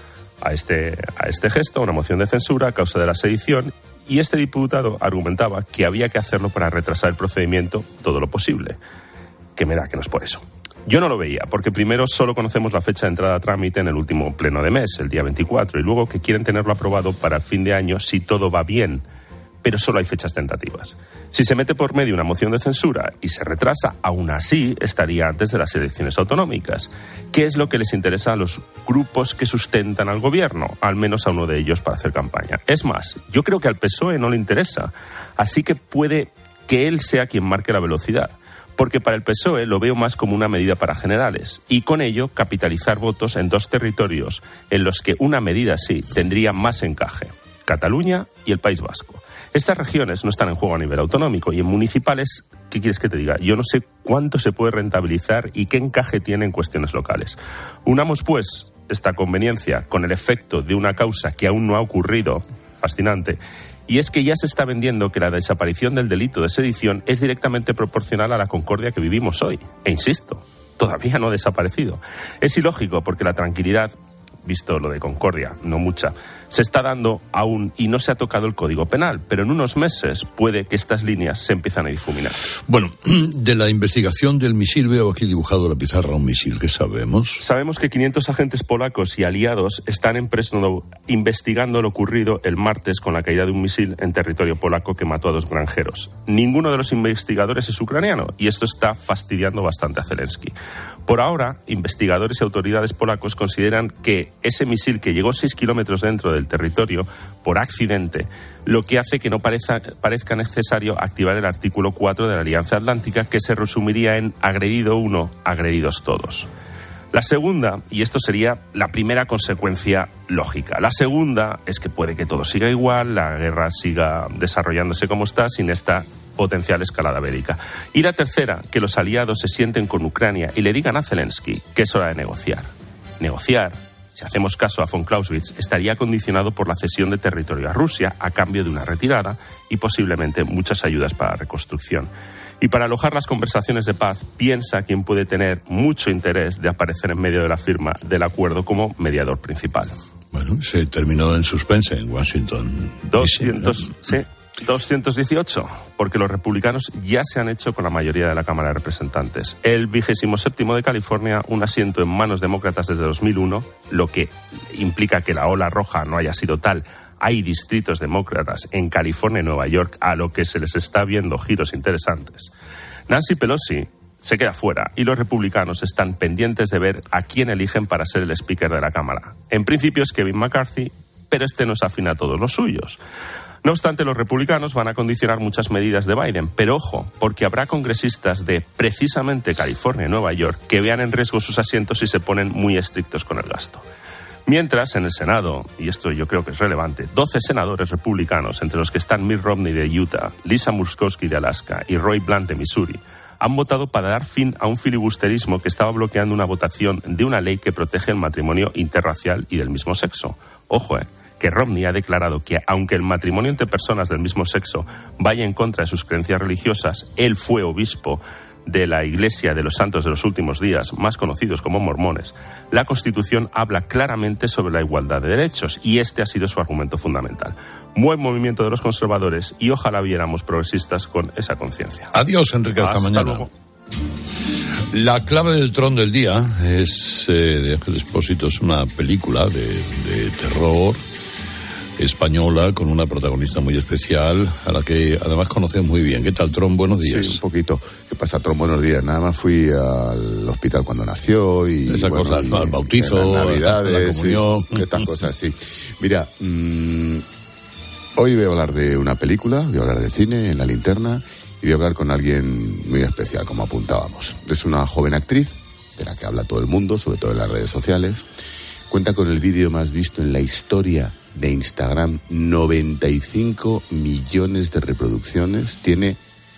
a este, a este gesto, una moción de censura a causa de la sedición, y este diputado argumentaba que había que hacerlo para retrasar el procedimiento todo lo posible. Que me da que no es por eso. Yo no lo veía, porque primero solo conocemos la fecha de entrada a trámite en el último pleno de mes, el día veinticuatro, y luego que quieren tenerlo aprobado para el fin de año si todo va bien, pero solo hay fechas tentativas. Si se mete por medio una moción de censura y se retrasa, aún así estaría antes de las elecciones autonómicas. ¿Qué es lo que les interesa a los grupos que sustentan al gobierno? Al menos a uno de ellos para hacer campaña. Es más, yo creo que al P S O E no le interesa, así que puede que él sea quien marque la velocidad. Porque para el P S O E lo veo más como una medida para generales y con ello capitalizar votos en dos territorios en los que una medida así tendría más encaje, Cataluña y el País Vasco. Estas regiones no están en juego a nivel autonómico y en municipales, ¿qué quieres que te diga? Yo no sé cuánto se puede rentabilizar y qué encaje tiene en cuestiones locales. Unamos pues esta conveniencia con el efecto de una causa que aún no ha ocurrido, fascinante. Y es que ya se está vendiendo que la desaparición del delito de sedición es directamente proporcional a la concordia que vivimos hoy. E insisto, todavía no ha desaparecido. Es ilógico porque la tranquilidad, visto lo de concordia, no mucha, se está dando aún y no se ha tocado el Código Penal, pero en unos meses puede que estas líneas se empiezan a difuminar. Bueno, de la investigación del misil, veo aquí dibujado la pizarra un misil, ¿qué sabemos? Sabemos que quinientos agentes polacos y aliados están en Presno investigando lo ocurrido el martes con la caída de un misil en territorio polaco que mató a dos granjeros. Ninguno de los investigadores es ucraniano y esto está fastidiando bastante a Zelensky. Por ahora, investigadores y autoridades polacos consideran que ese misil que llegó seis kilómetros dentro del territorio por accidente, lo que hace que no parezca, parezca necesario activar el artículo cuatro de la Alianza Atlántica, que se resumiría en agredido uno, agredidos todos. La segunda, y esto sería la primera consecuencia lógica, la segunda es que puede que todo siga igual, la guerra siga desarrollándose como está, sin esta potencial escalada bélica. Y la tercera, que los aliados se sienten con Ucrania y le digan a Zelensky que es hora de negociar. Negociar, si hacemos caso a von Clausewitz, estaría condicionado por la cesión de territorio a Rusia a cambio de una retirada y posiblemente muchas ayudas para la reconstrucción. Y para alojar las conversaciones de paz, piensa quien puede tener mucho interés de aparecer en medio de la firma del acuerdo como mediador principal. Bueno, se terminó en suspense en Washington. doscientos, sí, doscientos dieciocho, porque los republicanos ya se han hecho con la mayoría de la Cámara de Representantes. El vigésimo séptimo de California, un asiento en manos demócratas desde dos mil uno, lo que implica que la ola roja no haya sido tal. Hay distritos demócratas en California y Nueva York a lo que se les está viendo giros interesantes. Nancy Pelosi se queda fuera y los republicanos están pendientes de ver a quién eligen para ser el speaker de la Cámara. En principio es Kevin McCarthy, pero este no se afina a todos los suyos. No obstante, los republicanos van a condicionar muchas medidas de Biden, pero ojo, porque habrá congresistas de precisamente California y Nueva York que vean en riesgo sus asientos y se ponen muy estrictos con el gasto. Mientras, en el Senado, y esto yo creo que es relevante, doce senadores republicanos, entre los que están Mitt Romney de Utah, Lisa Murkowski de Alaska y Roy Blunt de Missouri, han votado para dar fin a un filibusterismo que estaba bloqueando una votación de una ley que protege el matrimonio interracial y del mismo sexo. Ojo, eh, que Romney ha declarado que aunque el matrimonio entre personas del mismo sexo vaya en contra de sus creencias religiosas, él fue obispo de la Iglesia de los Santos de los Últimos Días, más conocidos como mormones. La Constitución habla claramente sobre la igualdad de derechos y este ha sido su argumento fundamental. Buen movimiento de los conservadores y ojalá viéramos progresistas con esa conciencia. Adiós, Enrique, hasta, hasta mañana. Luego. La clave del tron del día es eh, de Ángel Expósito, es una película de, de terror española con una protagonista muy especial a la que además conoces muy bien. ¿Qué tal, Tron? Buenos días. Sí, un poquito. ¿Qué pasa, Tron? Buenos días. Nada más fui al hospital cuando nació y esa bueno, cosa, y, al bautizo, las navidades, la comunión, sí, estas cosas, sí. Mira, mmm, hoy voy a hablar de una película, voy a hablar de cine en La Linterna y voy a hablar con alguien muy especial, como apuntábamos. Es una joven actriz de la que habla todo el mundo, sobre todo en las redes sociales. Cuenta con el vídeo más visto en la historia de Instagram, noventa y cinco millones de reproducciones, tiene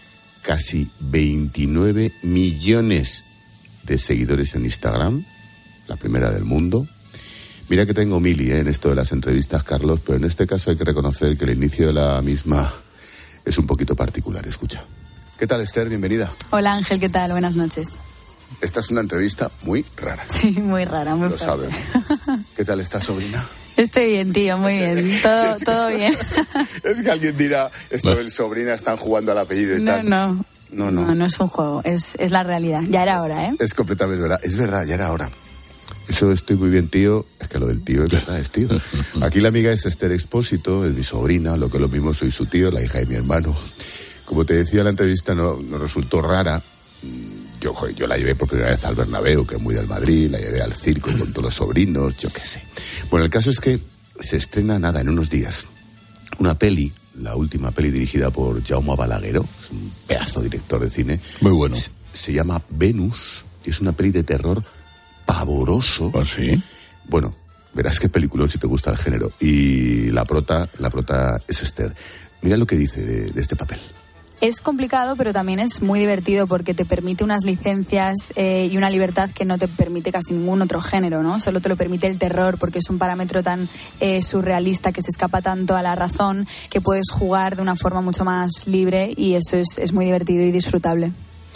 casi veintinueve millones de seguidores en Instagram, la primera del mundo. Mira que tengo mili ¿eh? en esto de las entrevistas, Carlos, pero en este caso hay que reconocer que el inicio de la misma es un poquito particular. Escucha. ¿Qué tal, Esther? Bienvenida. Hola, Ángel, ¿qué tal? Buenas noches. Esta es una entrevista muy rara. Sí, muy rara, muy Lo sabes. ¿Qué tal está, sobrina? Estoy bien, tío, muy bien. Todo, todo bien. Es que alguien dirá, esto del sobrina, están jugando al apellido y no, tal. No, no. No, no. No es un juego, es, es la realidad. Ya era hora, ¿eh? Es completamente verdad. Es verdad, ya era hora. Eso estoy muy bien, tío. Es que lo del tío es verdad, es tío. Aquí la amiga es Esther Expósito, es mi sobrina, lo que es lo mismo, soy su tío, la hija de mi hermano. Como te decía, la entrevista no, nos resultó rara. Yo, joder, yo la llevé por primera vez al Bernabéu, que es muy del Madrid, la llevé al circo con todos los sobrinos, yo qué sé. Bueno, el caso es que se estrena, nada, en unos días, una peli, la última peli dirigida por Jaume Balagueró, es un pedazo director de cine. Muy bueno. Se, se llama Venus, y es una peli de terror pavoroso. ¿Ah, sí? Bueno, verás qué película si te gusta el género. Y la prota, la prota es Esther. Mira lo que dice de, de este papel. Es complicado, pero también es muy divertido porque te permite unas licencias eh, y una libertad que no te permite casi ningún otro género, ¿no? Solo te lo permite el terror porque es un parámetro tan eh, surrealista que se escapa tanto a la razón que puedes jugar de una forma mucho más libre y eso es, es muy divertido y disfrutable.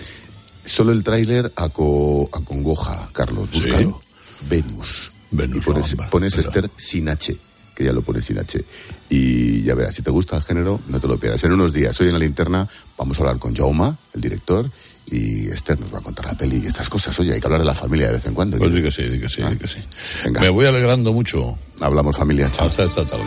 Solo el tráiler aco, acongoja, Carlos, búscalo. ¿Sí? Venus. Venus. Y pones, hombre, pones Esther sin H, que ya lo pones sin H. Y ya verás, si te gusta el género, no te lo pierdas. En unos días, hoy en La Linterna, vamos a hablar con Jaume, el director, y Esther nos va a contar la peli y estas cosas. Oye, hay que hablar de la familia de vez en cuando. Pues di que sí, di que sí, ¿Ah? di que sí. Venga. Me voy alegrando mucho. Hablamos, familia. Chao. Hasta esta tarde.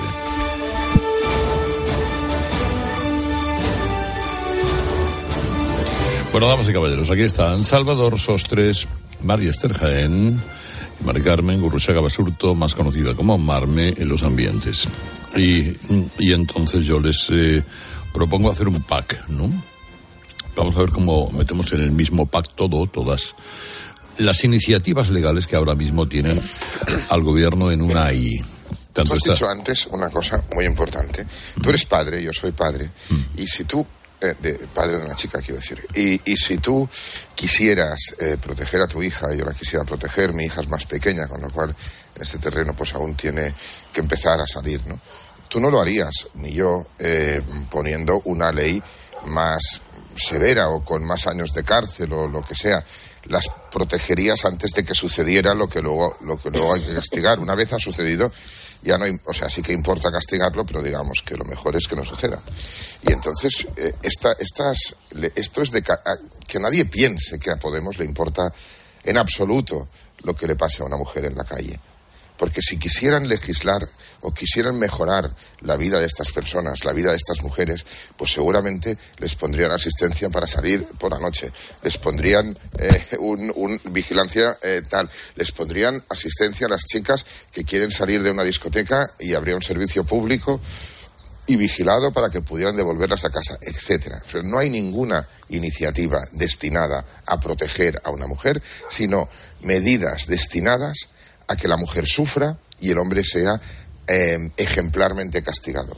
Bueno, damas y caballeros, aquí están Salvador Sostres, María Esther Jaén, Mari Carmen Gurruchaga Basurto, más conocida como Marme en los ambientes. Y, y entonces yo les eh, propongo hacer un pack, ¿no? Vamos a ver cómo metemos en el mismo pack todo, todas las iniciativas legales que ahora mismo tienen al gobierno en una I. Tanto tú has está... dicho antes una cosa muy importante. Mm. Tú eres padre, yo soy padre, mm. y si tú de padre de una chica, quiero decir. Y, y si tú quisieras eh, proteger a tu hija, yo la quisiera proteger, mi hija es más pequeña, con lo cual en este terreno pues aún tiene que empezar a salir, ¿no? Tú no lo harías, ni yo, eh, poniendo una ley más severa o con más años de cárcel o lo que sea. Las protegerías antes de que sucediera lo que luego, lo que luego hay que castigar. Una vez ha sucedido, ya no, o sea, sí que importa castigarlo, pero digamos que lo mejor es que no suceda. Y entonces, eh, esta, estas, esto es de que nadie piense que a Podemos le importa en absoluto lo que le pase a una mujer en la calle. Porque si quisieran legislar o quisieran mejorar la vida de estas personas, la vida de estas mujeres, pues seguramente les pondrían asistencia para salir por la noche, les pondrían eh, un, un vigilancia eh, tal, les pondrían asistencia a las chicas que quieren salir de una discoteca y habría un servicio público y vigilado para que pudieran devolverlas a casa, etcétera. O sea, no hay ninguna iniciativa destinada a proteger a una mujer, sino medidas destinadas a que la mujer sufra y el hombre sea eh, ejemplarmente castigado.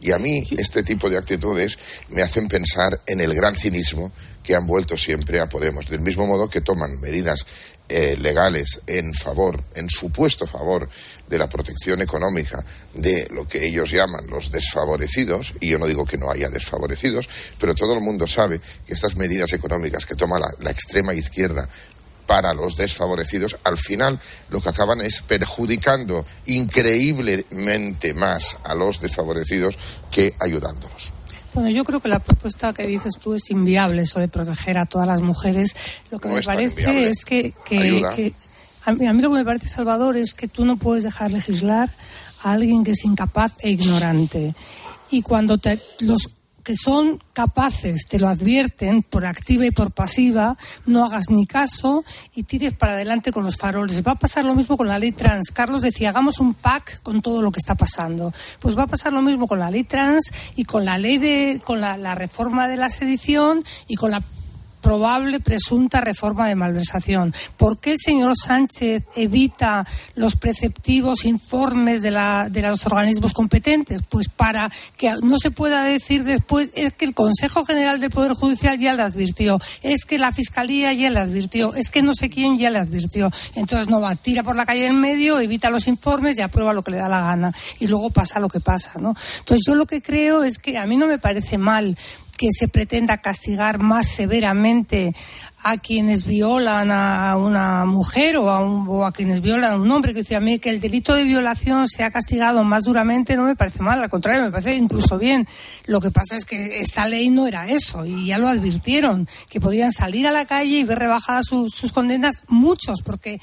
Y a mí este tipo de actitudes me hacen pensar en el gran cinismo que han vuelto siempre a Podemos, del mismo modo que toman medidas eh, legales en favor, en supuesto favor de la protección económica de lo que ellos llaman los desfavorecidos, y yo no digo que no haya desfavorecidos, pero todo el mundo sabe que estas medidas económicas que toma la, la extrema izquierda para los desfavorecidos, al final lo que acaban es perjudicando increíblemente más a los desfavorecidos que ayudándolos. Bueno, yo creo que la propuesta que dices tú es inviable, eso de proteger a todas las mujeres. Lo que no me parece es que, que, que a, mí, a mí lo que me parece, Salvador, es que tú no puedes dejar legislar a alguien que es incapaz e ignorante. Y cuando te, los que son capaces te lo advierten por activa y por pasiva, no hagas ni caso y tires para adelante con los faroles. Va a pasar lo mismo con la ley trans. Carlos decía, hagamos un pack con todo lo que está pasando. Pues va a pasar lo mismo con la ley trans y con la ley de, con la, la reforma de la sedición y con la probable presunta reforma de malversación. ¿Por qué el señor Sánchez evita los preceptivos informes de, la, de los organismos competentes? Pues para que no se pueda decir después, es que el Consejo General del Poder Judicial ya le advirtió, es que la Fiscalía ya le advirtió, es que no sé quién ya le advirtió. Entonces no va, tira por la calle en medio, evita los informes y aprueba lo que le da la gana. Y luego pasa lo que pasa, ¿no? Entonces yo lo que creo es que a mí no me parece mal que se pretenda castigar más severamente a quienes violan a una mujer o a, un, o a quienes violan a un hombre. Que decía, a mí que el delito de violación sea castigado más duramente no me parece mal, al contrario, me parece incluso bien. Lo que pasa es que esta ley no era eso y ya lo advirtieron, que podían salir a la calle y ver rebajadas sus, sus condenas, muchos, porque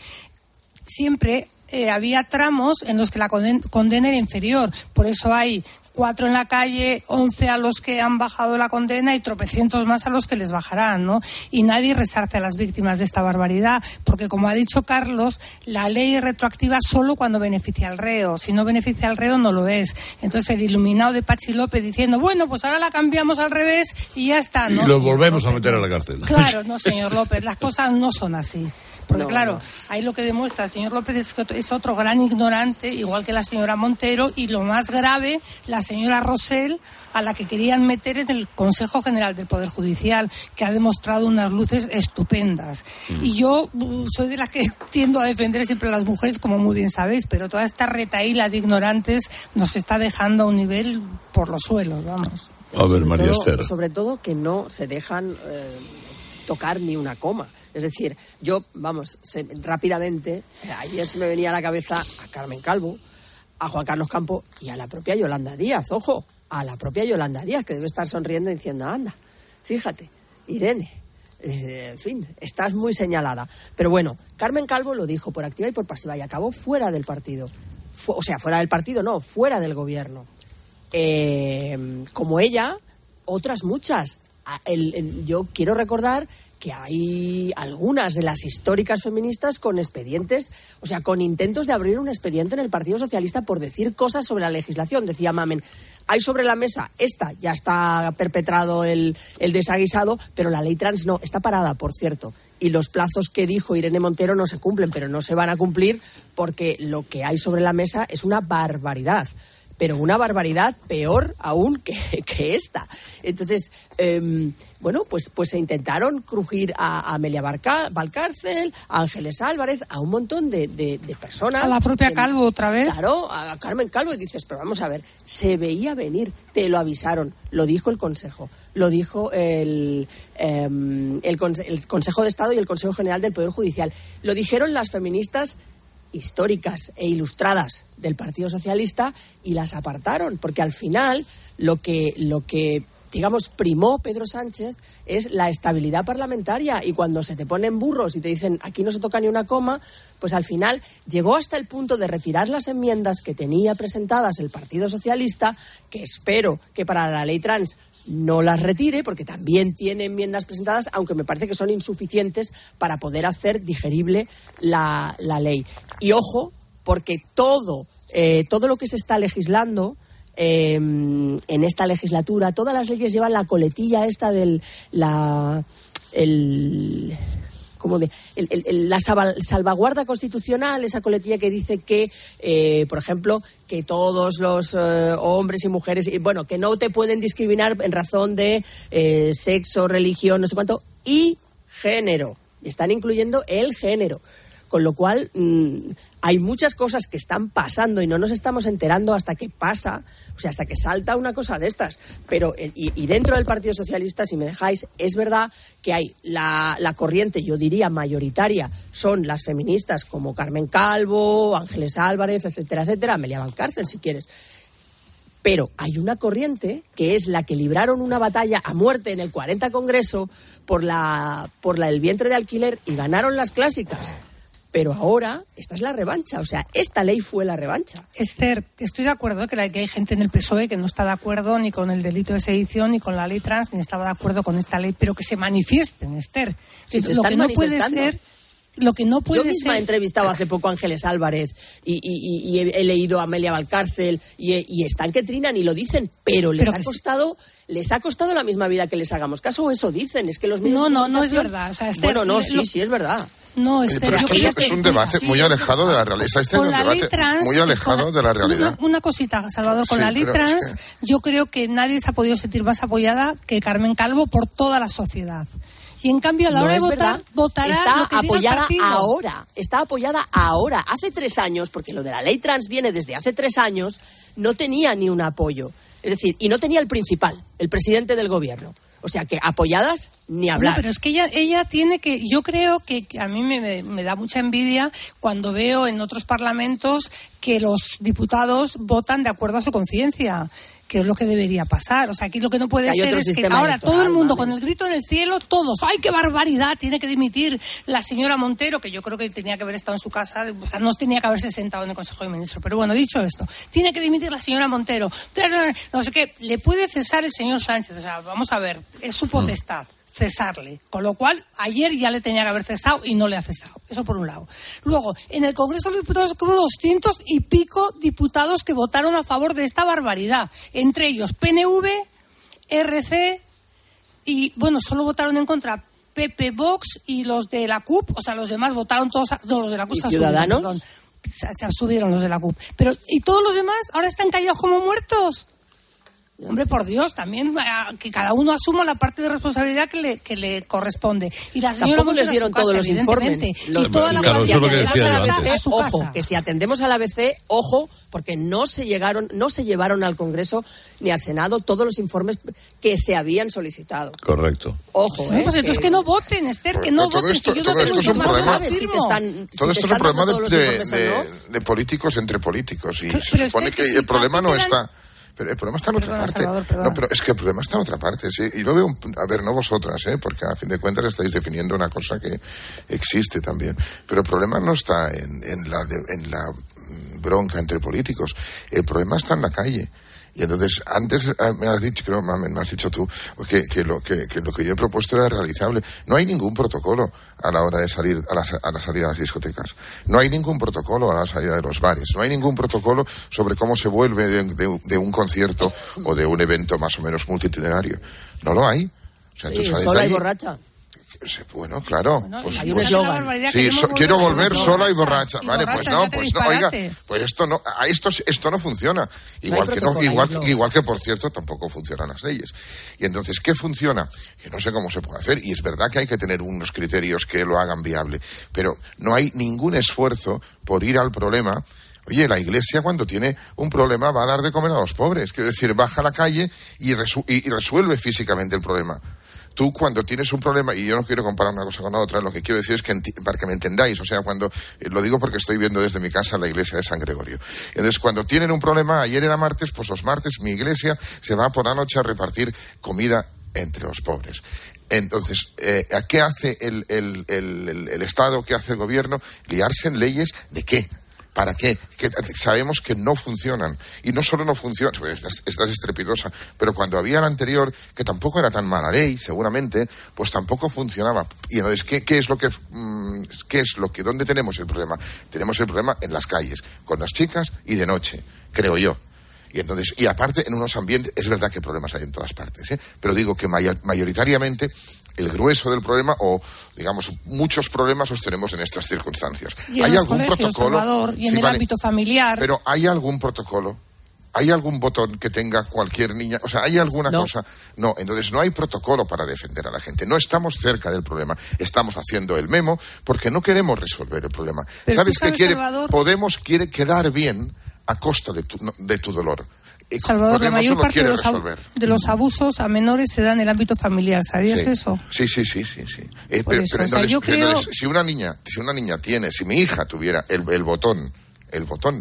siempre eh, había tramos en los que la condena era inferior. Por eso hay cuatro en la calle, once a los que han bajado la condena y tropecientos más a los que les bajarán, ¿no? Y nadie resarce a las víctimas de esta barbaridad, porque como ha dicho Carlos, la ley es retroactiva solo cuando beneficia al reo. Si no beneficia al reo, no lo es. Entonces el iluminado de Pachi López diciendo, bueno, pues ahora la cambiamos al revés y ya está, ¿no? Y lo volvemos a meter a la cárcel. Claro, no, señor López, las cosas no son así. Porque no, claro, no. ahí lo que demuestra el señor López es que es otro gran ignorante, igual que la señora Montero, y lo más grave, la señora Rosell, a la que querían meter en el Consejo General del Poder Judicial, que ha demostrado unas luces estupendas. Mm. Y yo uh, soy de las que tiendo a defender siempre a las mujeres, como muy bien sabéis, pero toda esta retahíla de ignorantes nos está dejando a un nivel por los suelos, vamos. A ver, María todo, Esther. Sobre todo que no se dejan eh, tocar ni una coma. Es decir, yo, vamos, se, rápidamente, eh, ayer se me venía a la cabeza a Carmen Calvo, a Juan Carlos Campo y a la propia Yolanda Díaz, ojo, a la propia Yolanda Díaz, que debe estar sonriendo y diciendo, anda, fíjate, Irene, eh, en fin, estás muy señalada. Pero bueno, Carmen Calvo lo dijo por activa y por pasiva y acabó fuera del partido. Fu- o sea, fuera del partido no, fuera del gobierno. Eh, como ella, otras muchas. El, el, yo quiero recordar que hay algunas de las históricas feministas con expedientes, o sea, con intentos de abrir un expediente en el Partido Socialista por decir cosas sobre la legislación. Decía Mamen, hay sobre la mesa esta, ya está perpetrado el, el desaguisado, pero la ley trans no, está parada, por cierto. Y los plazos que dijo Irene Montero no se cumplen, pero no se van a cumplir porque lo que hay sobre la mesa es una barbaridad. Pero una barbaridad peor aún que, que esta. Entonces, eh, bueno, pues, pues se intentaron crujir a, a Amelia Barca, Valcárcel, a Ángeles Álvarez, a un montón de, de, de personas. A la propia que, Calvo otra vez. Claro, a Carmen Calvo. Y dices, pero vamos a ver, se veía venir, te lo avisaron, lo dijo el Consejo, lo dijo el, eh, el, el Consejo de Estado y el Consejo General del Poder Judicial, lo dijeron las feministas históricas e ilustradas del Partido Socialista y las apartaron, porque al final lo que, lo que digamos, primó Pedro Sánchez es la estabilidad parlamentaria, y cuando se te ponen burros y te dicen aquí no se toca ni una coma, pues al final llegó hasta el punto de retirar las enmiendas que tenía presentadas el Partido Socialista, que espero que para la ley trans no las retire, porque también tiene enmiendas presentadas, aunque me parece que son insuficientes para poder hacer digerible la, la ley. Y ojo, porque todo, eh, todo lo que se está legislando eh, en esta legislatura, todas las leyes llevan la coletilla esta del... La, el, como de el, el, el, la salvaguarda constitucional, esa coletilla que dice que, eh, por ejemplo, que todos los eh, hombres y mujeres, y, bueno, que no te pueden discriminar en razón de eh, sexo, religión, no sé cuánto, y género. Están incluyendo el género. Con lo cual, mmm, hay muchas cosas que están pasando y no nos estamos enterando hasta que pasa, o sea, hasta que salta una cosa de estas. Pero, y, y dentro del Partido Socialista, si me dejáis, es verdad que hay la, la corriente, yo diría mayoritaria, son las feministas como Carmen Calvo, Ángeles Álvarez, etcétera, etcétera, Amelia Valcárcel, si quieres. Pero hay una corriente que es la que libraron una batalla a muerte en el cuarenta Congreso por la, por la, el vientre de alquiler y ganaron las clásicas. Pero ahora, esta es la revancha. O sea, esta ley fue la revancha. Esther, estoy de acuerdo que hay gente en el P S O E que no está de acuerdo ni con el delito de sedición, ni con la ley trans, ni estaba de acuerdo con esta ley, pero que se manifiesten, Esther. Si se lo están que no puede manifestando. ser... Lo que no puede Yo misma ser... he entrevistado hace poco a Ángeles Álvarez y, y, y, y he, he leído a Amelia Valcárcel y, y están que trinan y lo dicen, pero les Pero ha costado... ¿Les ha costado la misma vida que les hagamos caso o eso dicen? Es que los medios No, de no, no es comunicación- verdad. O sea, Esther, bueno, no, lo- sí, sí, es verdad. No, Oye, Esther, pero yo esto creo es, que es un debate sí, muy es alejado de la realidad. Está este con un la ley debate trans, muy alejado con- de la realidad. Una, una cosita, Salvador, con Sí, la ley pero trans, es que- yo creo que nadie se ha podido sentir más apoyada que Carmen Calvo por toda la sociedad. Y en cambio, a la No hora de es votar, verdad. votará Está lo que diga el apoyada partido. ahora. Está apoyada ahora. Hace tres años, porque lo de la ley trans viene desde hace tres años, no tenía ni un apoyo. Es decir, y no tenía el principal, el presidente del gobierno. O sea que apoyadas ni hablar. No, pero es que ella, ella tiene que, yo creo que, que a mí me, me, me da mucha envidia cuando veo en otros parlamentos que los diputados votan de acuerdo a su conciencia, que es lo que debería pasar. O sea, aquí lo que no puede Que hay ser otro es que sistema ahora electoral, todo el mundo mami. con el grito en el cielo, todos, ¡ay, qué barbaridad! Tiene que dimitir la señora Montero, que yo creo que tenía que haber estado en su casa, o sea, no tenía que haberse sentado en el Consejo de Ministros. Pero bueno, dicho esto, tiene que dimitir la señora Montero. No sé qué, le puede cesar el señor Sánchez. O sea, vamos a ver, es su potestad cesarle, con lo cual ayer ya le tenía que haber cesado y no le ha cesado, eso por un lado. Luego, en el Congreso de los Diputados hubo doscientos y pico diputados que votaron a favor de esta barbaridad, entre ellos P N V, R C y, bueno, solo votaron en contra P P, Vox y los de la C U P, o sea, los demás votaron todos, a, no, los de la C U P ¿Y se Ciudadanos? abstuvieron, perdón, se, se abstuvieron los de la C U P, pero ¿y todos los demás ahora están callados como muertos? Hombre, por Dios, también ah, que cada uno asuma la parte de responsabilidad que le, que le corresponde. Y la señora Tampoco Montero les a dieron su casa, todos los informes. evidentemente. Los- Y toda la Claro, si eso es lo que atendemos decía a la yo B antes. C, a su ojo, casa. que si atendemos a la B C, ojo, porque no se llegaron, no se llevaron al Congreso ni al Senado todos los informes que se habían solicitado. Correcto. Ojo, Bueno, ¿eh? pues entonces que no voten, Esther, que no todo voten. esto- si yo no todo tengo esto es un información, problema. no sabes si te firmo. están, si Todo te esto es un están dando problema todos los de, informes de- o no. de políticos entre políticos. Y Pero- se pero supone Esther, que que el si problema no quieran- está. Pero el problema está en otra Perdona, parte. Salvador, perdona. No, pero es que el problema está en otra parte, sí. Y lo veo, un- a ver, no vosotras, ¿eh? Porque a fin de cuentas estáis definiendo una cosa que existe también. Pero el problema no está en, en la, de- en la mm, bronca entre políticos. El problema está en la calle. Y entonces, antes eh, me has dicho, creo, Mamen, me has dicho tú, que, que, lo, que, que lo que yo he propuesto era realizable. No hay ningún protocolo a la hora de salir a la, a la salida de las discotecas. No hay ningún protocolo a la salida de los bares. No hay ningún protocolo sobre cómo se vuelve de, de- de un concierto o de un evento más o menos multitudinario. No lo hay. O sea, tú Sí, sales de sola y allí- borracha. Bueno, claro. Bueno, pues, hay un pues- eslogan. Sí, so- quiero volver sola y borracha. Y Vale, borracha, pues no, déjate pues no, oiga, disparate. pues esto no, a esto, esto no funciona. Igual que no, protocolo, igual, hay igual que por cierto tampoco funcionan las leyes. Y entonces, ¿qué funciona? Que no sé cómo se puede hacer. Y es verdad que hay que tener unos criterios que lo hagan viable. Pero no hay ningún esfuerzo por ir al problema. Oye, la Iglesia cuando tiene un problema va a dar de comer a los pobres. Quiero decir, baja a la calle y, resu- y, y resuelve físicamente el problema. Tú cuando tienes un problema, y yo no quiero comparar una cosa con la otra, lo que quiero decir es que, enti- para que me entendáis, o sea, cuando, eh, lo digo porque estoy viendo desde mi casa la iglesia de San Gregorio. Entonces, cuando tienen un problema, ayer era martes, pues los martes mi iglesia se va por la noche a repartir comida entre los pobres. Entonces, eh, ¿a qué hace el, el, el, el, el Estado, qué hace el gobierno? Liarse en leyes de qué. ¿Para qué? Que sabemos que no funcionan. Y no solo no funcionan, pues esta, esta es estrepitosa, pero cuando había la anterior, que tampoco era tan mala ley, seguramente, pues tampoco funcionaba. Y entonces, ¿qué, qué es lo que, mmm, qué es lo que, dónde tenemos el problema? Tenemos el problema en las calles, con las chicas y de noche, creo yo. Y entonces, y aparte, en unos ambientes, es verdad que problemas hay en todas partes, ¿eh? Pero digo que may- mayoritariamente el grueso del problema, o digamos muchos problemas los tenemos en estas circunstancias. Y en ¿Hay los algún colegios, protocolo? Salvador, y en Sí, el vale. ámbito familiar. Pero ¿hay algún protocolo? ¿Hay algún botón que tenga cualquier niña? O sea, ¿hay alguna No. cosa? No, entonces no hay protocolo para defender a la gente. No estamos cerca del problema. Estamos haciendo el memo porque no queremos resolver el problema. Pero ¿Sabes tú qué sabes, quiere? Salvador- Podemos quiere quedar bien a costa de tu, de tu dolor. Y Salvador, la Podemos mayor no lo parte de quiere los, ab- resolver. de los abusos a menores se da en el ámbito familiar, ¿sabías Sí. eso? Sí, sí, sí, sí, sí. Eh, Por pero, eso, pero o sea, entonces, yo pero creo- entonces, si una niña, si una niña tiene, si mi hija tuviera el, el botón, el botón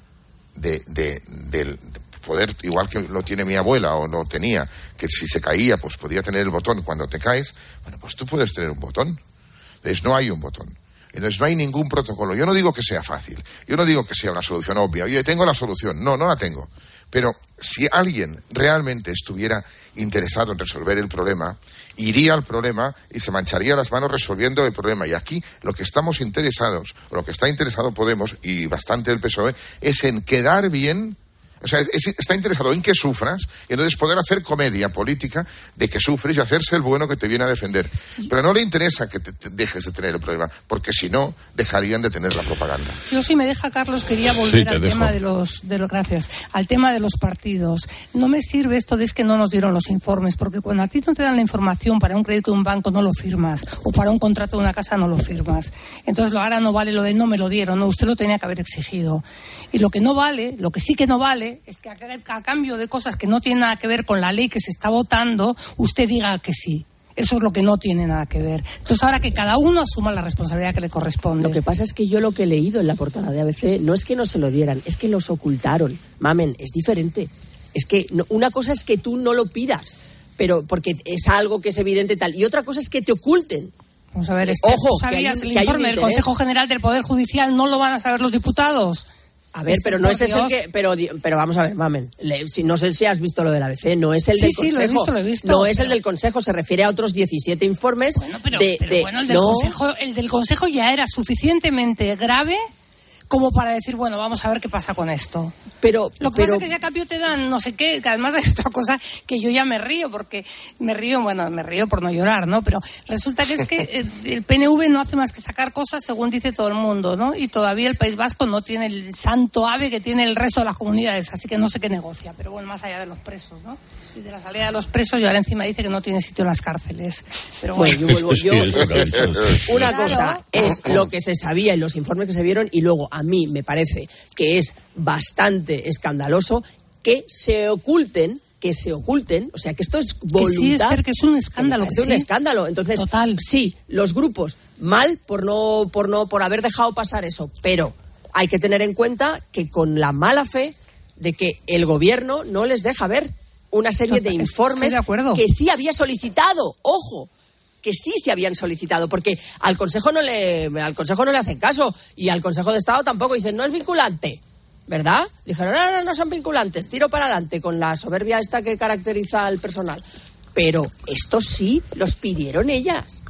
de, de, del poder, igual que lo tiene mi abuela o no tenía, que si se caía, pues podía tener el botón cuando te caes, bueno, pues tú puedes tener un botón. Entonces no hay un botón. Entonces no hay ningún protocolo. Yo no digo que sea fácil, yo no digo que sea una solución obvia. Oye, tengo la solución. No, no la tengo. Pero si alguien realmente estuviera interesado en resolver el problema, iría al problema y se mancharía las manos resolviendo el problema. Y aquí lo que estamos interesados, o lo que está interesado Podemos y bastante el P S O E, es en quedar bien. O sea, es, está interesado en que sufras y entonces poder hacer comedia política de que sufres y hacerse el bueno que te viene a defender. Pero no le interesa que te, te dejes de tener el problema, porque si no, dejarían de tener la propaganda. Yo, si me deja, Carlos, quería volver Sí, te al dejo. tema de los, de los, gracias, al tema de los partidos. No me sirve esto de es que no nos dieron los informes, porque cuando a ti no te dan la información para un crédito de un banco no lo firmas, o para un contrato de una casa no lo firmas. Entonces, lo ahora no vale lo de no me lo dieron, no, usted lo tenía que haber exigido. Y lo que no vale, lo que sí que no vale, es que a, a cambio de cosas que no tienen nada que ver con la ley que se está votando, usted diga que sí. Eso es lo que no tiene nada que ver. Entonces, ahora que cada uno asuma la responsabilidad que le corresponde. Lo que pasa es que yo lo que he leído en la portada de A B C no es que no se lo dieran, es que los ocultaron. Mamen, es diferente. Es que no, una cosa es que tú no lo pidas, pero porque es algo que es evidente tal, y otra cosa es que te oculten. Vamos a ver, este, Ojo, ¿tú sabías que hay un- el que hay un informe del interés. Consejo General del Poder Judicial no lo van a saber los diputados? A ver, Este, pero no por es ese el Dios. que... Pero, pero vamos a ver, mamen, le- si, no sé si has visto lo del A B C, no es el Sí, del sí, lo he Consejo. visto, lo he visto, no es el pero- del Consejo, se refiere a otros diecisiete informes Pero, de... pero de- bueno, el del, no, consejo, el del Consejo ya era suficientemente grave como para decir, bueno, vamos a ver qué pasa con esto. Pero, Lo que pero, pasa es que si a cambio te dan no sé qué, que además hay otra cosa que yo ya me río, porque me río, bueno, me río por no llorar, ¿no? Pero resulta que es que eh, el P N V no hace más que sacar cosas según dice todo el mundo, ¿no? Y todavía el País Vasco no tiene el santo ave que tiene el resto de las comunidades, así que no sé qué negocia, pero bueno, más allá de los presos, ¿no? Y de la salida de los presos, y ahora encima dice que no tiene sitio en las cárceles. Pero bueno, Bueno, yo vuelvo, yo, Sí, eso es. una Claro. cosa es lo que se sabía y los informes que se vieron, y luego a mí me parece que es bastante escandaloso que se oculten, que se oculten, o sea, que esto es voluntad. sí, Esther, que es un escándalo, Me que parece un sí. escándalo. Entonces, sí, los grupos mal por no, por no, por haber dejado pasar eso, pero hay que tener en cuenta que con la mala fe de que el gobierno no les deja ver una serie de Estoy de informes acuerdo. que sí había solicitado, ojo, que sí se habían solicitado, porque al Consejo no le al Consejo no le hacen caso, y al Consejo de Estado tampoco, dicen no es vinculante, ¿verdad? Dijeron no, no, no son vinculantes, tiro para adelante con la soberbia esta que caracteriza al personal. Pero estos sí los pidieron ellas.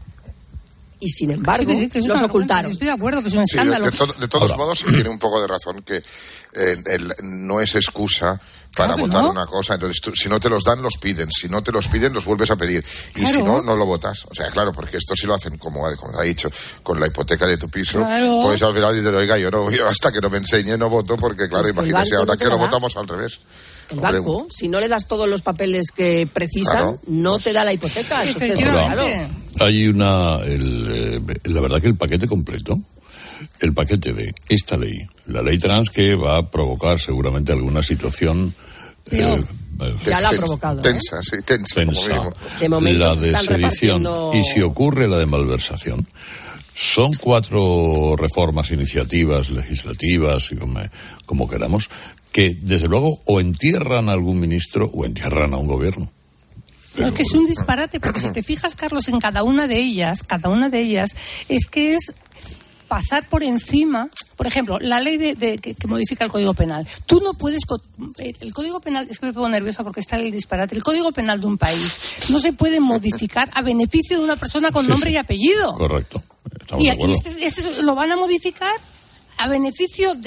Y sin embargo, Sí, sí, que es los una ocultaron. vergüenza. Estoy de acuerdo que es un Sí, de, escándalo. de to- de todos modos, tiene un poco de razón que eh, el- no es excusa para Claro que votar no. una cosa. Entonces, tú, si no te los dan, los piden. Si no te los piden, los vuelves a pedir. Y Claro. si no, no lo votas. O sea, claro, porque esto sí lo hacen, como, ha- como ha dicho, con la hipoteca de tu piso. Claro. Pues al final dices, oiga, yo no, yo hasta que no me enseñe no voto, porque claro, Es que el imagínese banco ahora no te que lo lo da. votamos al revés. El Hombre, banco, si no le das todos los papeles que precisan, Claro. no te da la hipoteca. Entonces, Efectivamente. claro. Hay una, el, eh, la verdad que el paquete completo, el paquete de esta ley, la ley trans, que va a provocar seguramente alguna situación Peor. eh, Ya la ha provocado, ¿eh? Tensa, sí, tensa. como tensa. mínimo. De momento La se de están sedición repartiendo- y si ocurre la de malversación. Son cuatro reformas, iniciativas legislativas, y como, como queramos, que desde luego o entierran a algún ministro o entierran a un gobierno. No, es que es un disparate, porque si te fijas, Carlos, en cada una de ellas, cada una de ellas, es que es pasar por encima, por ejemplo, la ley de, de- que, que modifica el Código Penal. Tú no puedes... co- El Código Penal, es que me pongo nerviosa porque está el disparate. El Código Penal de un país no se puede modificar a beneficio de una persona con Sí, nombre sí. y apellido. Correcto. Estamos Y, de acuerdo. y este, este lo van a modificar a beneficio de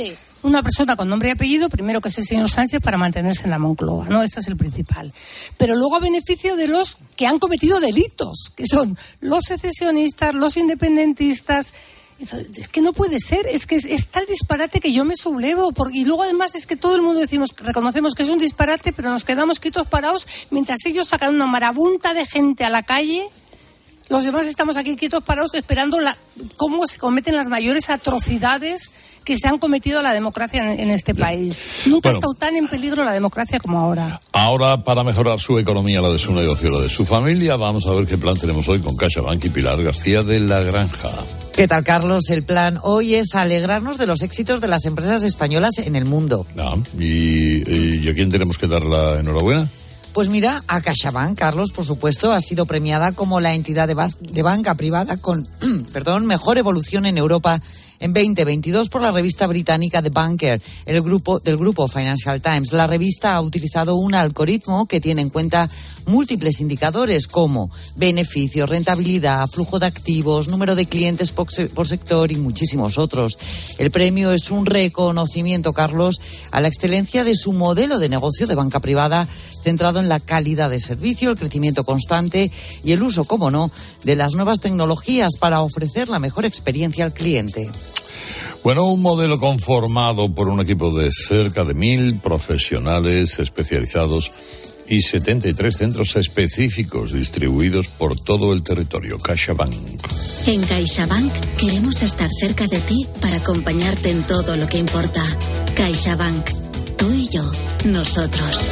una persona con nombre y apellido, primero que es el señor Sánchez, para mantenerse en la Moncloa, ¿no? Este es el principal. Pero luego a beneficio de los que han cometido delitos, que son los secesionistas, los independentistas. Es que no puede ser, es que es, es tal disparate que yo me sublevo. Porque, y luego además es que todo el mundo decimos, reconocemos que es un disparate, pero nos quedamos quietos parados mientras ellos sacan una marabunta de gente a la calle. Los demás estamos aquí quietos parados esperando la, cómo se cometen las mayores atrocidades que se han cometido a la democracia en, en este país. Nunca bueno, ha estado tan en peligro la democracia como ahora. Ahora, para mejorar su economía, la de su negocio, la de su familia, vamos a ver qué plan tenemos hoy con CaixaBank y Pilar García de la Granja. ¿Qué tal, Carlos? El plan hoy es alegrarnos de los éxitos de las empresas españolas en el mundo. Ah, ¿y, y a quién tenemos que dar la enhorabuena? Pues mira, a CaixaBank, Carlos, por supuesto, ha sido premiada como la entidad de, ba- de banca privada con perdón, mejor evolución en Europa en veinte veintidós por la revista británica The Banker, el grupo del grupo Financial Times. La revista ha utilizado un algoritmo que tiene en cuenta múltiples indicadores como beneficios, rentabilidad, flujo de activos, número de clientes por, se- por sector y muchísimos otros. El premio es un reconocimiento, Carlos, a la excelencia de su modelo de negocio de banca privada centrado en la calidad de servicio, el crecimiento constante y el uso, como no, de las nuevas tecnologías para ofrecer la mejor experiencia al cliente. Bueno, un modelo conformado por un equipo de cerca de mil profesionales especializados y setenta y tres centros específicos distribuidos por todo el territorio. CaixaBank. En CaixaBank queremos estar cerca de ti para acompañarte en todo lo que importa. CaixaBank. Tú y yo. Nosotros.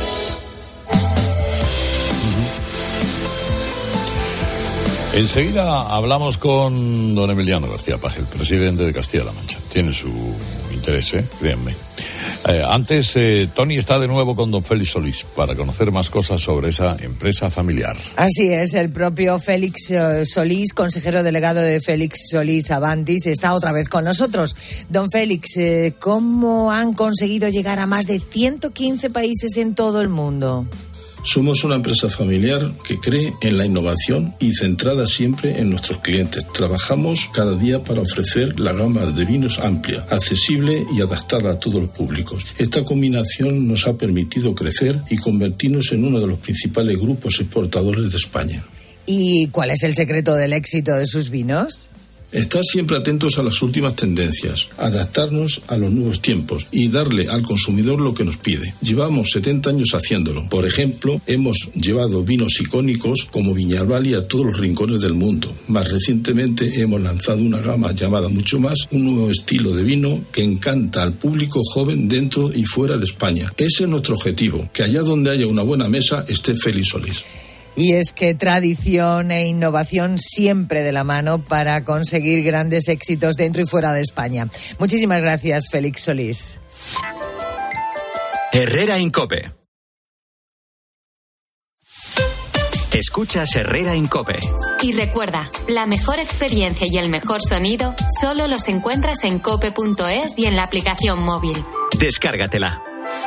Enseguida hablamos con don Emiliano García Paje, el presidente de Castilla-La Mancha. Tiene su interés, ¿eh? Créanme. Eh, antes, eh, Tony está de nuevo con don Félix Solís para conocer más cosas sobre esa empresa familiar. Así es, el propio Félix uh, Solís, consejero delegado de Félix Solís Avantis, está otra vez con nosotros. Don Félix, eh, ¿cómo han conseguido llegar a más de ciento quince países en todo el mundo? Somos una empresa familiar que cree en la innovación y centrada siempre en nuestros clientes. Trabajamos cada día para ofrecer la gama de vinos amplia, accesible y adaptada a todos los públicos. Esta combinación nos ha permitido crecer y convertirnos en uno de los principales grupos exportadores de España. ¿Y cuál es el secreto del éxito de sus vinos? Estar siempre atentos a las últimas tendencias, adaptarnos a los nuevos tiempos y darle al consumidor lo que nos pide. Llevamos setenta años haciéndolo. Por ejemplo, hemos llevado vinos icónicos como Viñalbali a todos los rincones del mundo. Más recientemente hemos lanzado una gama llamada Mucho Más, un nuevo estilo de vino que encanta al público joven dentro y fuera de España. Ese es nuestro objetivo, que allá donde haya una buena mesa esté Félix Solís. Y es que tradición e innovación siempre de la mano para conseguir grandes éxitos dentro y fuera de España. Muchísimas gracias, Félix Solís. Herrera Incope. Escuchas Herrera Incope. Y recuerda, la mejor experiencia y el mejor sonido solo los encuentras en cope punto es y en la aplicación móvil. Descárgatela.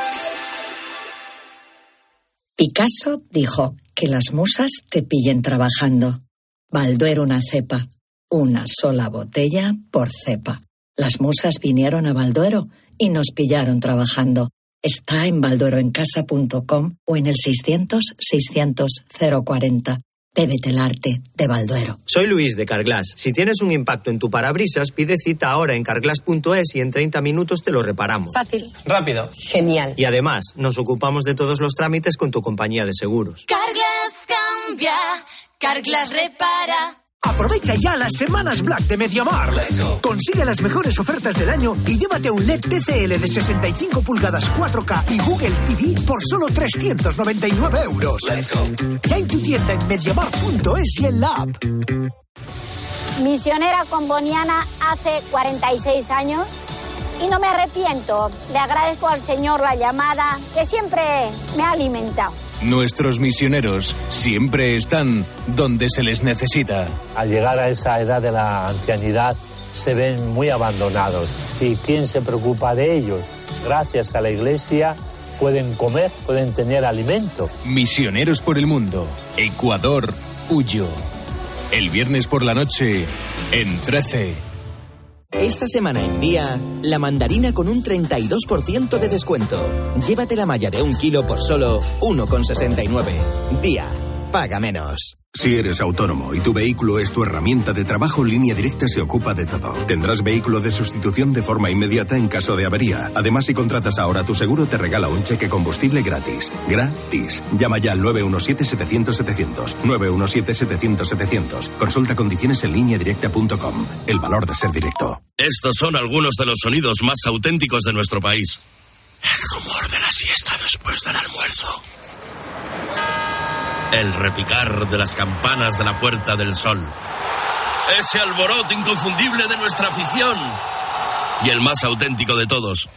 Picasso dijo que las musas te pillen trabajando. Balduero una cepa, una sola botella por cepa. Las musas vinieron a Balduero y nos pillaron trabajando. Está en baldueroencasa punto com o en el seiscientos seiscientos cero cuarenta. Bébete el arte de Balduero. Soy Luis de Carglass. Si tienes un impacto en tu parabrisas, pide cita ahora en carglass punto es y en treinta minutos te lo reparamos. Fácil. Rápido. Genial. Y además, nos ocupamos de todos los trámites con tu compañía de seguros. Carglass cambia, Carglass repara. Aprovecha ya las semanas Black de MediaMarkt. Consigue las mejores ofertas del año y llévate un L E D T C L de sesenta y cinco pulgadas cuatro K y Google T V por solo trescientos noventa y nueve euros. Ya en tu tienda en mediamarkt punto es y en la app. Misionera con Boniana hace cuarenta y seis años y no me arrepiento. Le agradezco al Señor la llamada que siempre me ha alimentado. Nuestros misioneros siempre están donde se les necesita. Al llegar a esa edad de la ancianidad se ven muy abandonados. ¿Y quién se preocupa de ellos? Gracias a la Iglesia pueden comer, pueden tener alimento. Misioneros por el mundo. Ecuador, Huyo. El viernes por la noche en trece. Esta semana en Día, la mandarina con un treinta y dos por ciento de descuento. Llévate la malla de un kilo por solo uno con sesenta y nueve. Día, paga menos. Si eres autónomo y tu vehículo es tu herramienta de trabajo, Línea Directa se ocupa de todo. Tendrás vehículo de sustitución de forma inmediata en caso de avería. Además, si contratas ahora tu seguro, te regala un cheque combustible gratis. Gratis. Llama ya al nueve uno siete, setecientos, setecientos. nueve uno siete, setecientos, setecientos. Consulta condiciones en línea directa punto com. El valor de ser directo. Estos son algunos de los sonidos más auténticos de nuestro país. El rumor de la siesta después del almuerzo. El repicar de las campanas de la Puerta del Sol. Ese alboroto inconfundible de nuestra afición. Y el más auténtico de todos.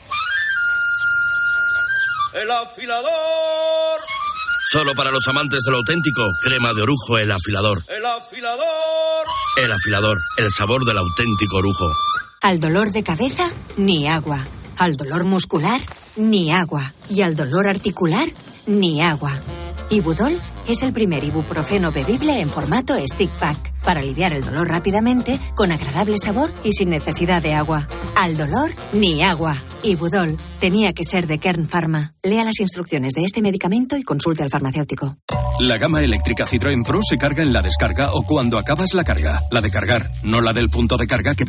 ¡El afilador! Solo para los amantes de lo auténtico, crema de orujo El Afilador. ¡El afilador! El Afilador, el sabor del auténtico orujo. Al dolor de cabeza, ni agua. Al dolor muscular, ni agua. Y al dolor articular, ni agua. Ibudol es el primer ibuprofeno bebible en formato stick pack para aliviar el dolor rápidamente, con agradable sabor y sin necesidad de agua. Al dolor, ni agua. Ibudol tenía que ser de Kern Pharma. Lea las instrucciones de este medicamento y consulte al farmacéutico. La gama eléctrica Citroën Pro se carga en la descarga o cuando acabas la carga. La de cargar, no la del punto de carga que